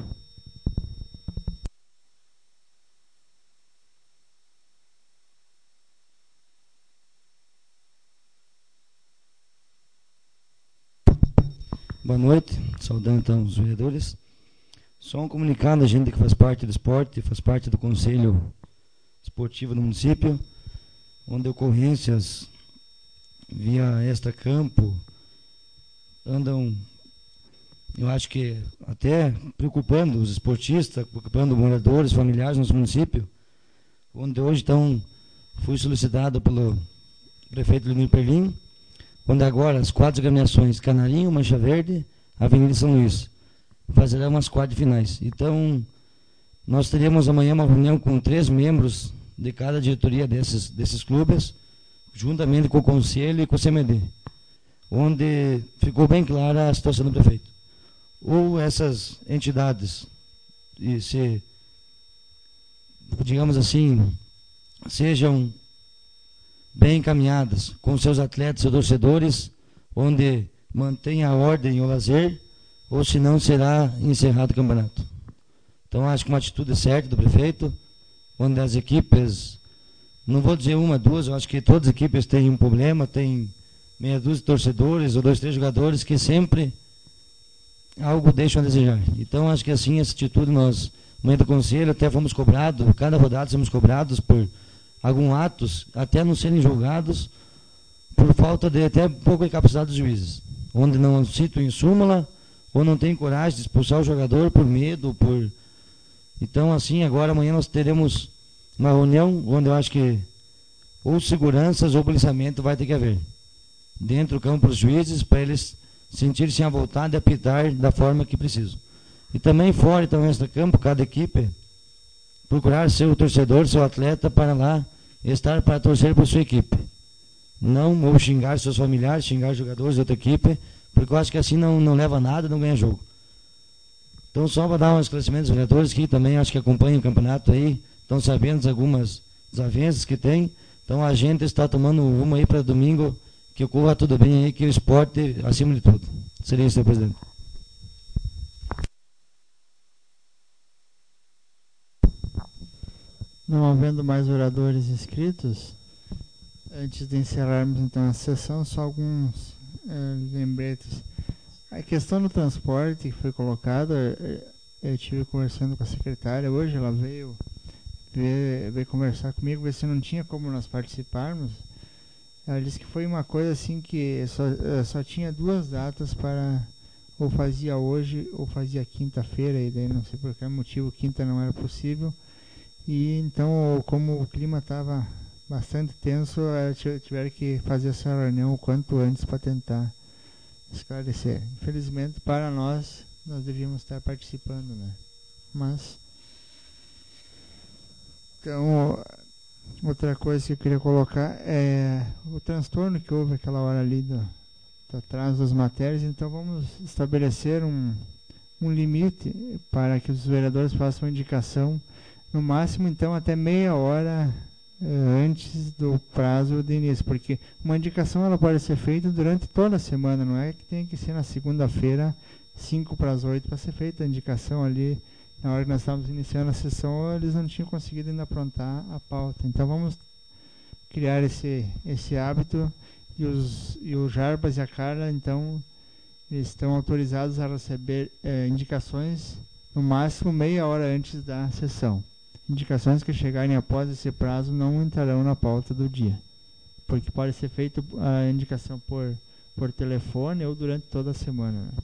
Boa noite, saudando então os vereadores. Só um comunicado, a gente que faz parte do esporte, faz parte do Conselho Esportivo do município, onde ocorrências via extra-campo andam, eu acho que até preocupando os esportistas, preocupando moradores, familiares no nosso município, onde hoje fui solicitado pelo prefeito Leonir Perlim, onde agora as 4 agremiações, Canarinho, Mancha Verde, Avenida São Luís, fazerão as 4 finais. Então, nós teremos amanhã uma reunião com 3 membros de cada diretoria desses clubes, juntamente com o Conselho e com o CMD, onde ficou bem clara a situação do prefeito. Ou essas entidades, digamos assim, sejam bem encaminhadas com seus atletas e torcedores, onde mantenha a ordem e o lazer, ou senão será encerrado o campeonato. Então, acho que uma atitude certa do prefeito, onde as equipes, não vou dizer 1, 2, eu acho que todas as equipes têm um problema, tem meia dúzia de torcedores ou 2, 3 jogadores que sempre algo deixam a desejar. Então, acho que assim, essa atitude, nós, no meio do conselho, até fomos cobrados, cada rodada somos cobrados por alguns atos, até não serem julgados, por falta de até pouca capacidade dos juízes, onde não citam em súmula, ou não tem coragem de expulsar o jogador por medo, por... Então, assim, agora amanhã nós teremos uma reunião onde eu acho que ou seguranças ou policiamento vai ter que haver dentro do campo dos juízes, para eles sentirem-se à vontade de apitar da forma que precisam. E também fora, também neste campo, cada equipe procurar seu torcedor, seu atleta, para lá estar para torcer por sua equipe. Não ou xingar seus familiares, xingar jogadores de outra equipe, porque eu acho que assim não leva a nada, não ganha jogo. Então, só para dar um esclarecimento aos vereadores que também acho que acompanham o campeonato aí, estão sabendo de algumas desavenças que tem. Então, a gente está tomando rumo aí para domingo, que ocorra tudo bem aí, que o esporte acima de tudo. Seria isso, senhor presidente. Não havendo mais oradores inscritos, antes de encerrarmos então a sessão, só alguns lembretes. A questão do transporte que foi colocada, eu estive conversando com a secretária hoje, ela veio conversar comigo, ver se não tinha como nós participarmos. Ela disse que foi uma coisa assim que só tinha 2 datas para, ou fazia hoje ou fazia quinta-feira, e daí não sei por que motivo quinta não era possível. E então, como o clima estava bastante tenso, tiveram que fazer essa reunião o quanto antes para tentar esclarecer. Infelizmente, para nós devíamos estar participando, né? Mas, então, outra coisa que eu queria colocar é o transtorno que houve aquela hora ali do atraso das matérias. Então, vamos estabelecer um limite para que os vereadores façam uma indicação, no máximo, então, até meia hora antes do prazo de início, porque uma indicação ela pode ser feita durante toda a semana, não é que tem que ser na segunda-feira, 7:55, para ser feita a indicação ali. Na hora que nós estávamos iniciando a sessão, eles não tinham conseguido ainda aprontar a pauta. Então, vamos criar esse hábito, e o Jarbas e a Carla, então, eles estão autorizados a receber indicações no máximo meia hora antes da sessão. Indicações que chegarem após esse prazo não entrarão na pauta do dia, porque pode ser feita a indicação por telefone ou durante toda a semana, né?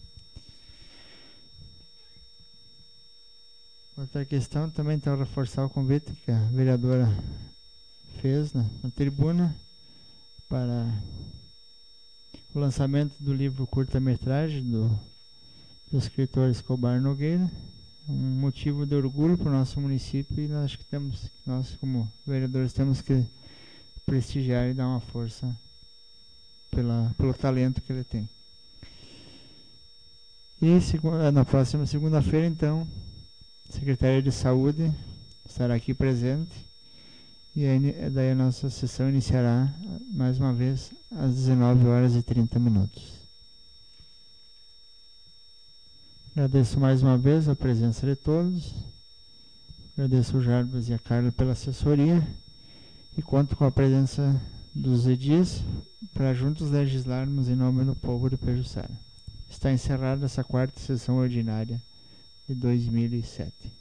Outra questão também, então, reforçar o convite que a vereadora fez na tribuna para o lançamento do livro curta-metragem do escritor Escobar Nogueira. Um motivo de orgulho para o nosso município, e nós como vereadores temos que prestigiar e dar uma força pelo talento que ele tem. E na próxima segunda-feira, então, a Secretaria de Saúde estará aqui presente, e daí a nossa sessão iniciará mais uma vez às 19h30. Agradeço mais uma vez a presença de todos. Agradeço o Jarbas e a Carla pela assessoria, e conto com a presença dos edis para juntos legislarmos em nome do povo de Pejuçara. Está encerrada essa 4ª sessão ordinária de 2007.